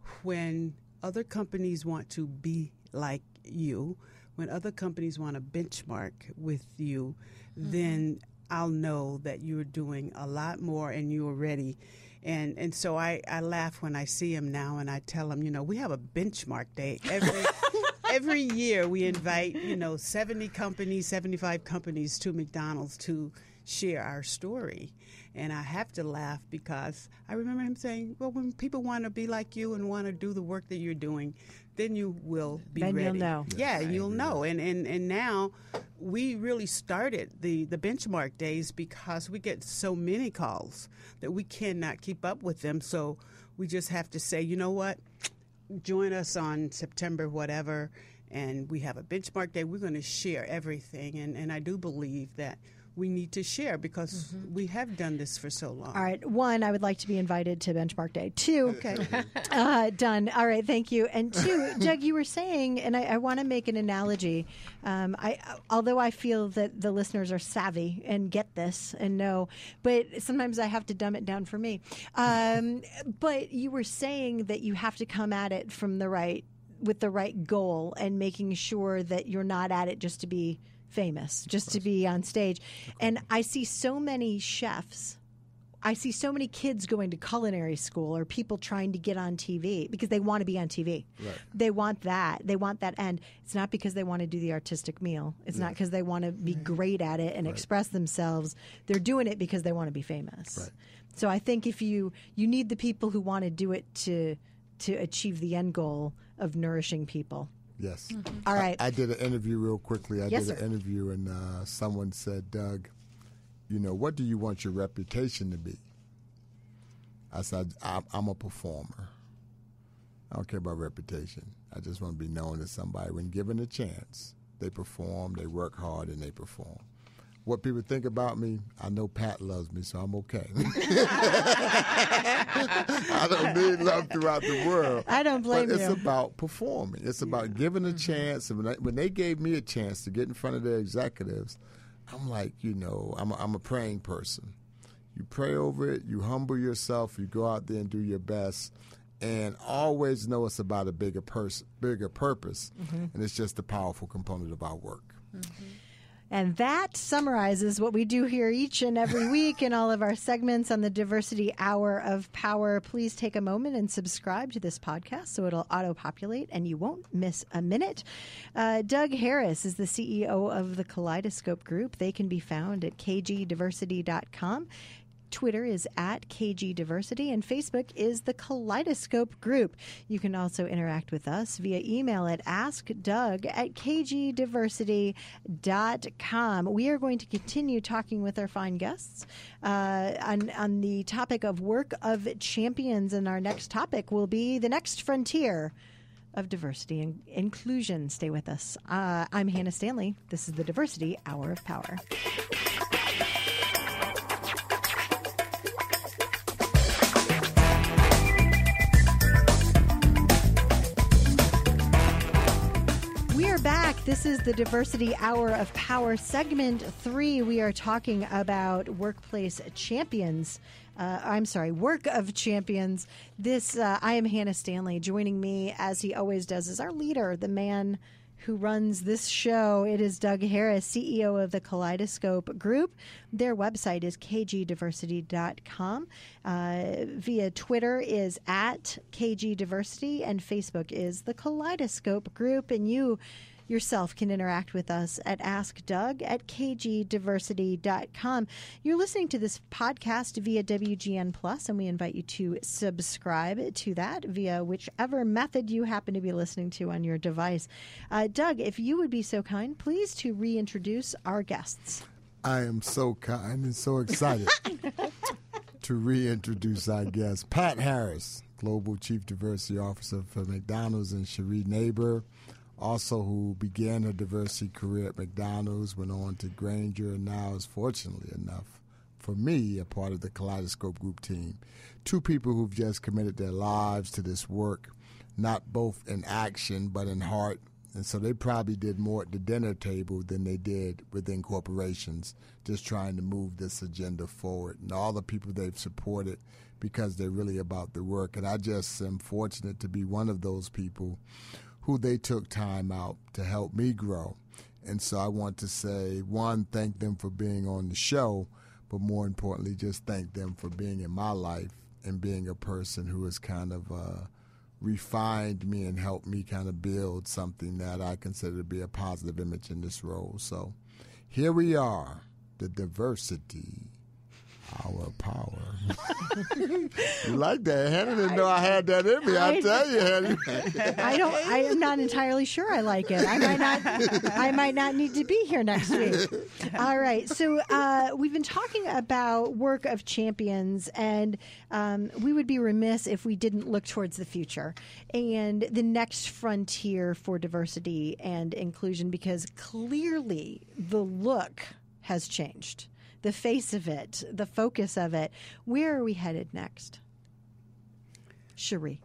when other companies want to be like you, when other companies want to benchmark with you, mm-hmm. then I'll know that you're doing a lot more and you're ready. And and so I, I laugh when I see him now, and I tell him, you know, we have a benchmark day every every year. We invite, you know, seventy companies, seventy-five companies to McDonald's to share our story. And I have to laugh because I remember him saying, well, when people want to be like you and want to do the work that you're doing, then you will be Then ready. you'll know. Yeah, Yes, you'll know. And, and and now we really started the, the benchmark days because we get so many calls that we cannot keep up with them. So we just have to say, you know what, join us on September whatever, and we have a benchmark day. We're going to share everything. And, and I do believe that we need to share because mm-hmm. we have done this for so long. All right. One, I would like to be invited to Benchmark Day. Two, Okay. uh, done. All right. Thank you. And two, Doug, you were saying, and I, I want to make an analogy. Um, I, although I feel that the listeners are savvy and get this and know, but sometimes I have to dumb it down for me. Um, but you were saying that you have to come at it from the right, with the right goal, and making sure that you're not at it just to be famous, just to be on stage. And I see so many chefs, I see so many kids going to culinary school or people trying to get on T V because they want to be on T V. Right. They want that. They want that end. It's not because they want to do the artistic meal. It's Yeah. not because they want to be great at it and Right. express themselves. They're doing it because they want to be famous. Right. So I think if you you need the people who want to do it to to achieve the end goal of nourishing people. Yes. Mm-hmm. All right. I, I did an interview real quickly. I Yes, did sir. an interview, and uh, someone said, Doug, you know, what do you want your reputation to be? I said, I'm, I'm a performer. I don't care about reputation. I just want to be known as somebody. When given a chance, they perform, they work hard, and they perform. What people think about me, I know Pat loves me, so I'm okay. I don't need love throughout the world. I don't blame but it's you. about performing. It's about giving a chance. And when, I, when they gave me a chance to get in front of their executives, I'm like, you know, I'm a, I'm a praying person. You pray over it, you humble yourself, you go out there and do your best, and always know it's about a bigger pers- bigger purpose, Mm-hmm. and it's just a powerful component of our work. And that summarizes what we do here each and every week in all of our segments on the Diversity Hour of Power. Please take a moment and subscribe to this podcast so it'll auto-populate and you won't miss a minute. Uh, Doug Harris is the C E O of the Kaleidoscope Group. They can be found at k g diversity dot com. Twitter is at K G Diversity, and Facebook is the Kaleidoscope Group. You can also interact with us via email at askdoug at k g diversity dot com. We are going to continue talking with our fine guests uh, on, on the topic of work of champions, and our next topic will be the next frontier of diversity and inclusion. Stay with us. Uh, I'm Hannah Stanley. This is the Diversity Hour of Power. Back. This is the Diversity Hour of Power, segment three. We are talking about workplace champions. Uh, I'm sorry, work of champions. This uh, I am Hannah Stanley. Joining me, as he always does, is our leader, the man who runs this show. It is Doug Harris, C E O of the Kaleidoscope Group. Their website is k g diversity dot com. Uh, via Twitter is at K G Diversity, and Facebook is the Kaleidoscope Group. And you yourself can interact with us at ask doug at k g diversity dot com. You're listening to this podcast via W G N Plus, and we invite you to subscribe to that via whichever method you happen to be listening to on your device. Uh, Doug, if you would be so kind, please to reintroduce our guests. I am so kind and so excited to reintroduce our guest, Pat Harris, Global Chief Diversity Officer for McDonald's, and Cherie Neighbor, also who began her diversity career at McDonald's, went on to Grainger, and now is, fortunately enough for me, a part of the Kaleidoscope Group team. Two people who've just committed their lives to this work, not both in action but in heart. And so they probably did more at the dinner table than they did within corporations, just trying to move this agenda forward. And all the people they've supported because they're really about the work. And I just am fortunate to be one of those people who they took time out to help me grow. And so I want to say, one, thank them for being on the show, but more importantly, just thank them for being in my life and being a person who is kind of uh, refined me and helped me kind of build something that I consider to be a positive image in this role. So here we are, the diversity, our power. You like that? Hannah didn't know I had that in me. I, I tell you, Hannah. I don't. I am not entirely sure I like it. I might not. I might not need to be here next week. All right. So uh, we've been talking about work of champions, and um, we would be remiss if we didn't look towards the future and the next frontier for diversity and inclusion, because clearly the look has changed. The face of it, the focus of it. Where are we headed next? Cherie.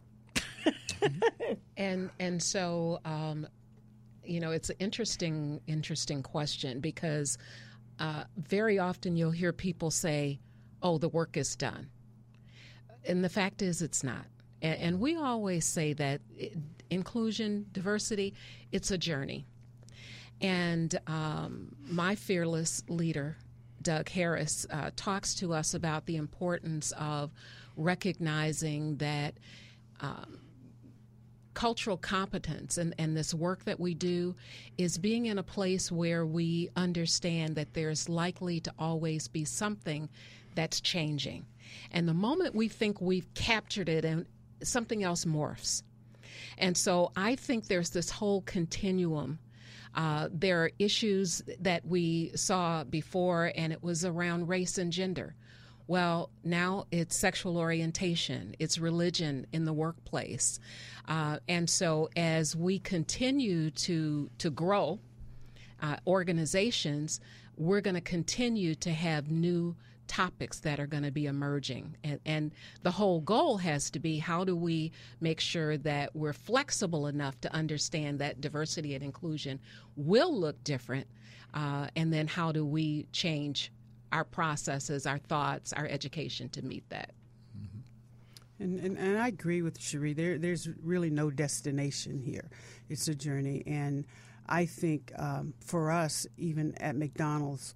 and and so, um, you know, it's an interesting, interesting question, because uh, very often you'll hear people say, oh, the work is done. And the fact is it's not. And, and we always say that it, inclusion, diversity, it's a journey. And um, my fearless leader, Doug Harris, uh, talks to us about the importance of recognizing that um, cultural competence and, and this work that we do is being in a place where we understand that there's likely to always be something that's changing. And the moment we think we've captured it, and something else morphs. And so I think there's this whole continuum. Uh, there are issues that we saw before, and it was around race and gender. Well, now it's sexual orientation, it's religion in the workplace. Uh, and so as we continue to, to grow uh, organizations, we're going to continue to have new topics that are going to be emerging. And, and the whole goal has to be, how do we make sure that we're flexible enough to understand that diversity and inclusion will look different, uh, and then how do we change our processes, our thoughts, our education to meet that. Mm-hmm. And, and and I agree with Cherie. There, there's really no destination here. It's a journey. And I think um, for us, even at McDonald's,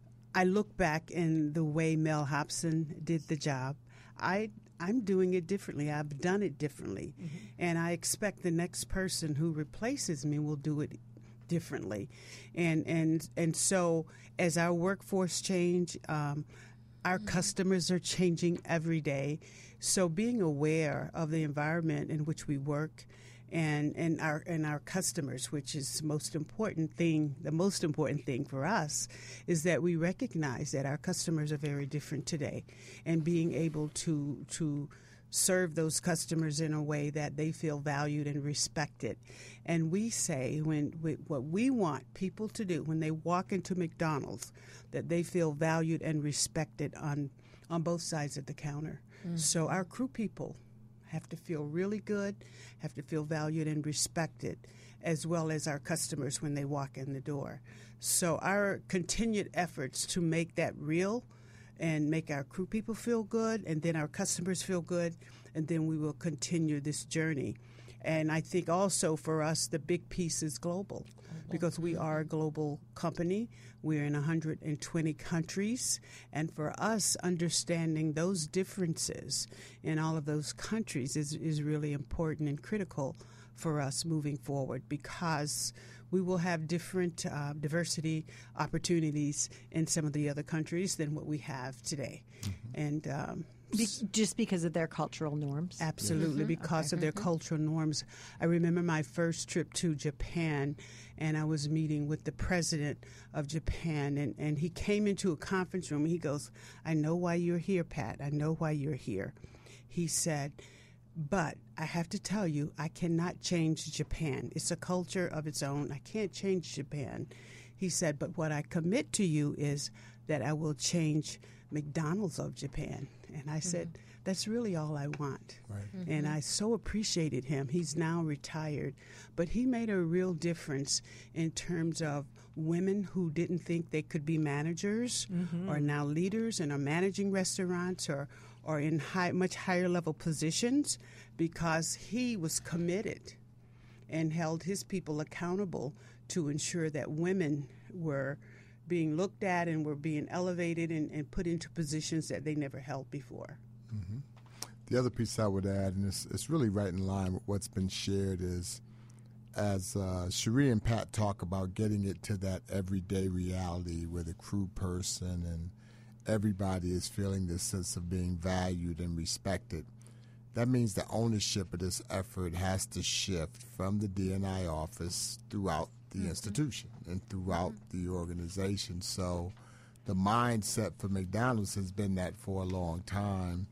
I look back in the way Mel Hobson did the job. I, I'm doing it differently. I've done it differently. Mm-hmm. And I expect the next person who replaces me will do it differently. And and and so as our workforce change, um, our mm-hmm. customers are changing every day. So being aware of the environment in which we work and, and our and our customers, which is the most important thing, the most important thing for us, is that we recognize that our customers are very different today, and being able to to serve those customers in a way that they feel valued and respected. And we say when we, what we want people to do when they walk into McDonald's, that they feel valued and respected on on both sides of the counter. Mm. So our crew people have to feel really good, have to feel valued and respected, as well as our customers when they walk in the door. So our continued efforts to make that real and make our crew people feel good, and then our customers feel good, and then we will continue this journey. And I think also for us, the big piece is global, because we are a global company. We're in one hundred twenty countries. And for us, understanding those differences in all of those countries is, is really important and critical for us moving forward, because we will have different uh, diversity opportunities in some of the other countries than what we have today. Mm-hmm. And um, Be- just because of their cultural norms? Absolutely, mm-hmm. because okay. of their mm-hmm. cultural norms. I remember my first trip to Japan, and I was meeting with the president of Japan, and, and he came into a conference room, and he goes, I know why you're here, Pat. I know why you're here. He said, but I have to tell you, I cannot change Japan. It's a culture of its own. I can't change Japan. He said, but what I commit to you is that I will change McDonald's of Japan. And I said, mm-hmm. that's really all I want. Right. Mm-hmm. And I so appreciated him. He's now retired. But he made a real difference in terms of women who didn't think they could be managers mm-hmm. or now leaders and are managing restaurants or, or in high, much higher level positions, because he was committed and held his people accountable to ensure that women were being looked at and were being elevated and, and put into positions that they never held before. Mm-hmm. The other piece I would add, and it's, it's really right in line with what's been shared, is as uh, Cherie and Pat talk about getting it to that everyday reality where the crew person and everybody is feeling this sense of being valued and respected, that means the ownership of this effort has to shift from the D and I office throughout the mm-hmm. institution and throughout mm-hmm. the organization. So the mindset for McDonald's has been that for a long time.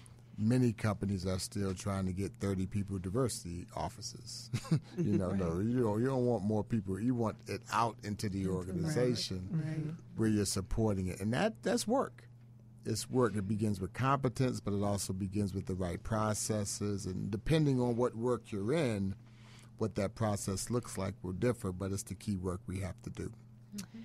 Many companies are still trying to get thirty people diversity offices. you know, right. no, you don't, you don't want more people. You want it out into the organization right. Right. where you're supporting it. And that that's work. It's work. It begins with competence, but it also begins with the right processes. And depending on what work you're in, what that process looks like will differ, but it's the key work we have to do. Mm-hmm.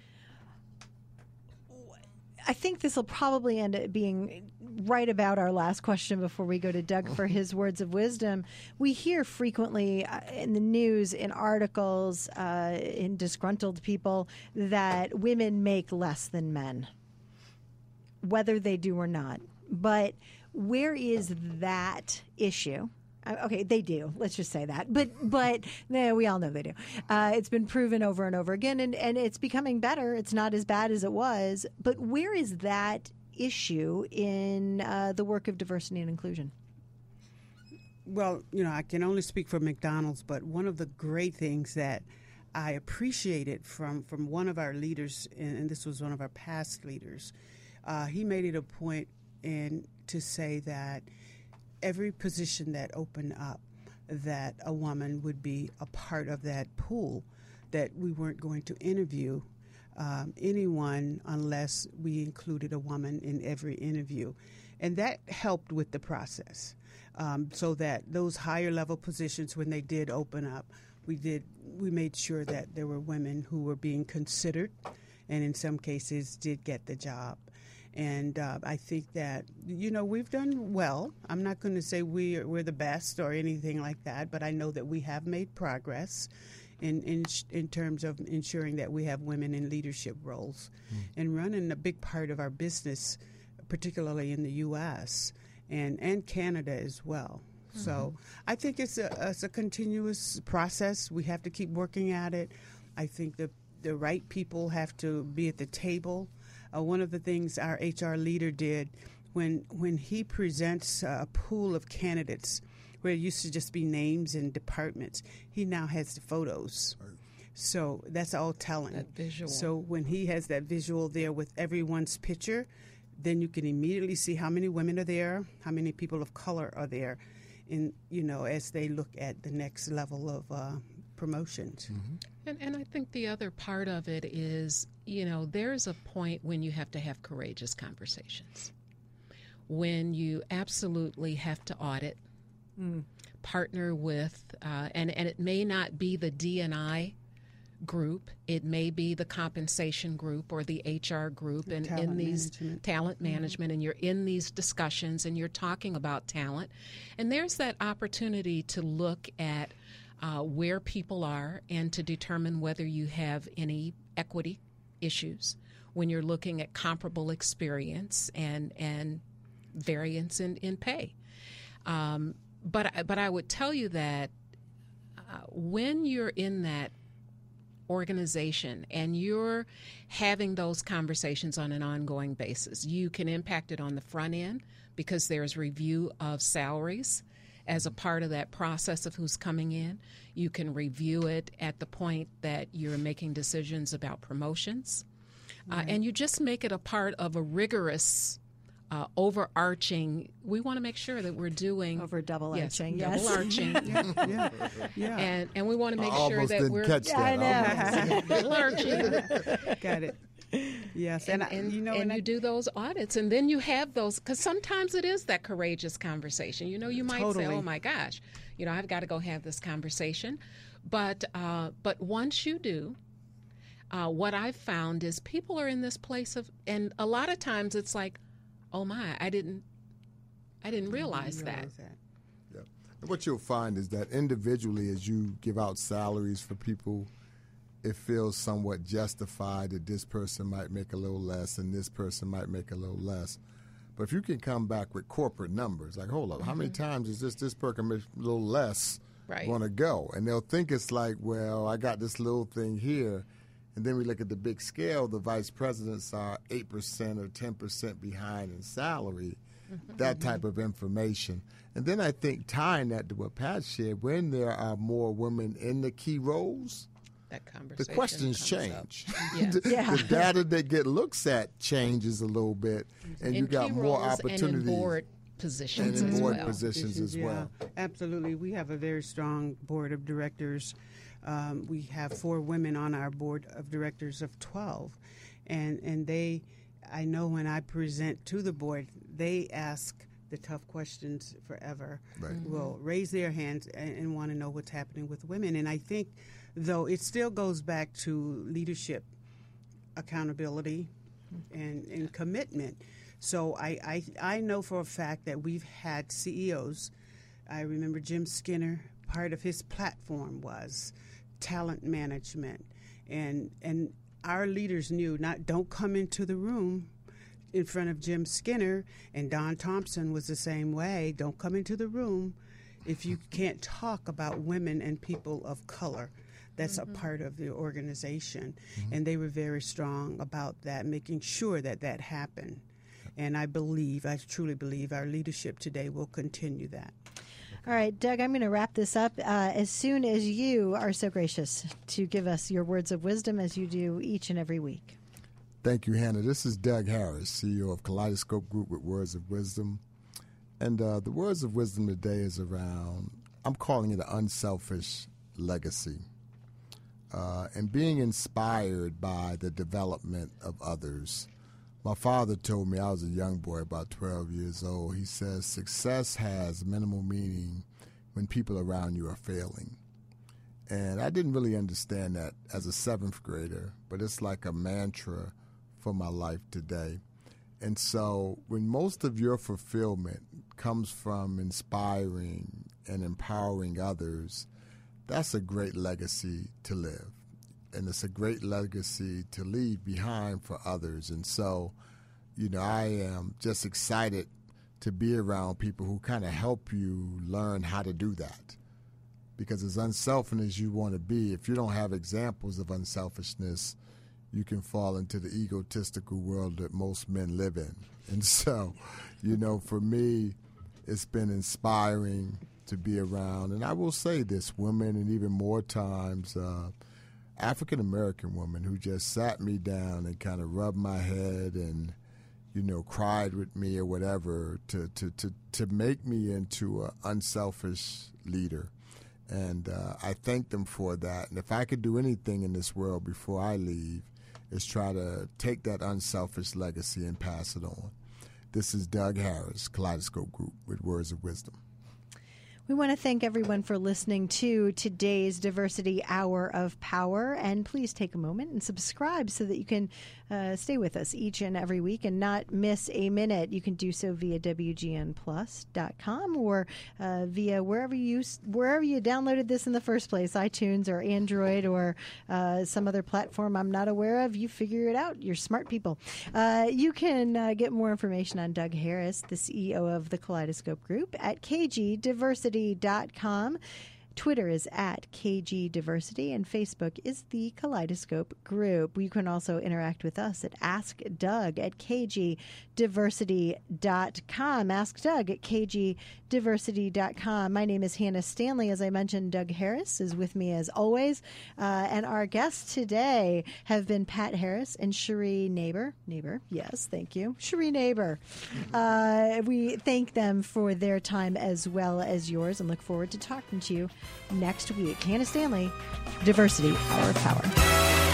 I think this will probably end up being right about our last question before we go to Doug for his words of wisdom. We hear frequently uh, in the news, in articles, uh, in disgruntled people, that women make less than men, whether they do or not. But where is that issue? Okay, they do. Let's just say that. But but no, we all know they do. Uh, it's been proven over and over again, and, and it's becoming better. It's not as bad as it was. But where is that issue in uh, the work of diversity and inclusion? Well, you know, I can only speak for McDonald's, but one of the great things that I appreciated from, from one of our leaders, and this was one of our past leaders, uh, he made it a point in to say that every position that opened up, that a woman would be a part of that pool, that we weren't going to interview um, anyone unless we included a woman in every interview. And that helped with the process, um, so that those higher level positions, when they did open up, we did we made sure that there were women who were being considered and in some cases did get the job. And uh, I think that, you know, we've done well. I'm not going to say we are, we're the best or anything like that, but I know that we have made progress in in, in terms of ensuring that we have women in leadership roles mm. and running a big part of our business, particularly in the U S and, and Canada as well. Mm-hmm. So I think it's a, it's a continuous process. We have to keep working at it. I think the, the right people have to be at the table. Uh, one of the things our H R leader did when when he presents a pool of candidates where it used to just be names and departments, he now has the photos. Right. So that's all telling. That visual. So when he has that visual there with everyone's picture, then you can immediately see how many women are there, how many people of color are there, in you know as they look at the next level of uh, promotions. Mm-hmm. And, and I think the other part of it is, you know, there's a point when you have to have courageous conversations, when you absolutely have to audit, mm. partner with, uh, and, and it may not be the D and I group, it may be the compensation group or the H R group, the and talent in these management. talent management, mm-hmm. and you're in these discussions and you're talking about talent. And there's that opportunity to look at Uh, where people are and to determine whether you have any equity issues when you're looking at comparable experience and and variance in, in pay. Um, but, but I would tell you that uh, when you're in that organization and you're having those conversations on an ongoing basis, you can impact it on the front end because there's review of salaries as a part of that process of who's coming in. You can review it at the point that you're making decisions about promotions. Right. Uh, and you just make it a part of a rigorous Uh, overarching, we want to make sure that we're doing over double arching, yes, yes. double arching, yeah, yeah, yeah, and and we want to make I sure that didn't we're catch yeah, that. I know. double arching. got it. Yes, and, and, I, and you know, and, and you I, do those audits, and then you have those because sometimes it is that courageous conversation. You know, you might Totally. say, "Oh my gosh, you know, I've got to go have this conversation," but uh, but once you do. Uh, what I've found is people are in this place of, and a lot of times it's like, oh my, I didn't, I didn't realize, realize that. that. Yeah. And what you'll find is that individually, as you give out salaries for people, it feels somewhat justified that this person might make a little less and this person might make a little less. But if you can come back with corporate numbers, like, hold up, mm-hmm. how many times is this this person make a little less right. going to go? And they'll think it's like, well, I got this little thing here. And then we look at the big scale, the vice presidents are eight percent or ten percent behind in salary, mm-hmm. that type of information. And then I think tying that to what Pat shared, when there are more women in the key roles, that conversation the questions comes change. Yes. the, yeah. the data that get looks at changes a little bit, and in you got key more roles opportunities. And in board positions and in as board well. positions as yeah, well. Absolutely. We have a very strong board of directors. Um, we have four women on our board of directors of twelve. And, and they, I know when I present to the board, they ask the tough questions forever. Right. Mm-hmm. Will raise their hands and, and want to know what's happening with women. And I think, though, it still goes back to leadership, accountability, and, and commitment. So I, I, I know for a fact that we've had C E Os. I remember Jim Skinner, part of his platform was talent management. And and our leaders knew, not don't come into the room in front of Jim Skinner, and Don Thompson was the same way. Don't come into the room if you can't talk about women and people of color. That's mm-hmm. a part of the organization. Mm-hmm. And they were very strong about that, making sure that that happened. And I believe, I truly believe our leadership today will continue that. All right, Doug, I'm going to wrap this up uh, as soon as you are so gracious to give us your words of wisdom as you do each and every week. Thank you, Hannah. This is Doug Harris, C E O of Kaleidoscope Group with Words of Wisdom. And uh, the Words of Wisdom today is around, I'm calling it an unselfish legacy. Uh, and being inspired by the development of others. My father told me, I was a young boy, about twelve years old, he says, success has minimal meaning when people around you are failing. And I didn't really understand that as a seventh grader, but it's like a mantra for my life today. And so when most of your fulfillment comes from inspiring and empowering others, that's a great legacy to live. And it's a great legacy to leave behind for others. And so, you know, I am just excited to be around people who kind of help you learn how to do that. Because as unselfish as you want to be, if you don't have examples of unselfishness, you can fall into the egotistical world that most men live in. And so, you know, for me, it's been inspiring to be around. And I will say this, women, and even more times, uh, African-American woman who just sat me down and kind of rubbed my head and, you know, cried with me or whatever to, to, to, to make me into an unselfish leader. And uh, I thank them for that. And if I could do anything in this world before I leave, is try to take that unselfish legacy and pass it on. This is Doug Harris, Kaleidoscope Group with Words of Wisdom. We want to thank everyone for listening to today's Diversity Hour of Power. And please take a moment and subscribe so that you can uh, stay with us each and every week and not miss a minute. You can do so via W G N plus dot com or uh, via wherever you wherever you downloaded this in the first place, iTunes or Android or uh, some other platform I'm not aware of. You figure it out. You're smart people. Uh, you can uh, get more information on Doug Harris, the C E O of the Kaleidoscope Group, at K G Diversity dot com. Twitter is at K G Diversity, and Facebook is the Kaleidoscope Group. You can also interact with us at Ask Doug at K G Diversity dot com. Ask Doug at K G Diversity dot com. My name is Hannah Stanley. As I mentioned, Doug Harris is with me as always. Uh, and our guests today have been Pat Harris and Cherie Neighbor. Neighbor, yes, thank you. Cherie Neighbor. Uh, we thank them for their time as well as yours and look forward to talking to you next week. Hannah Stanley, Diversity, Hour of Power.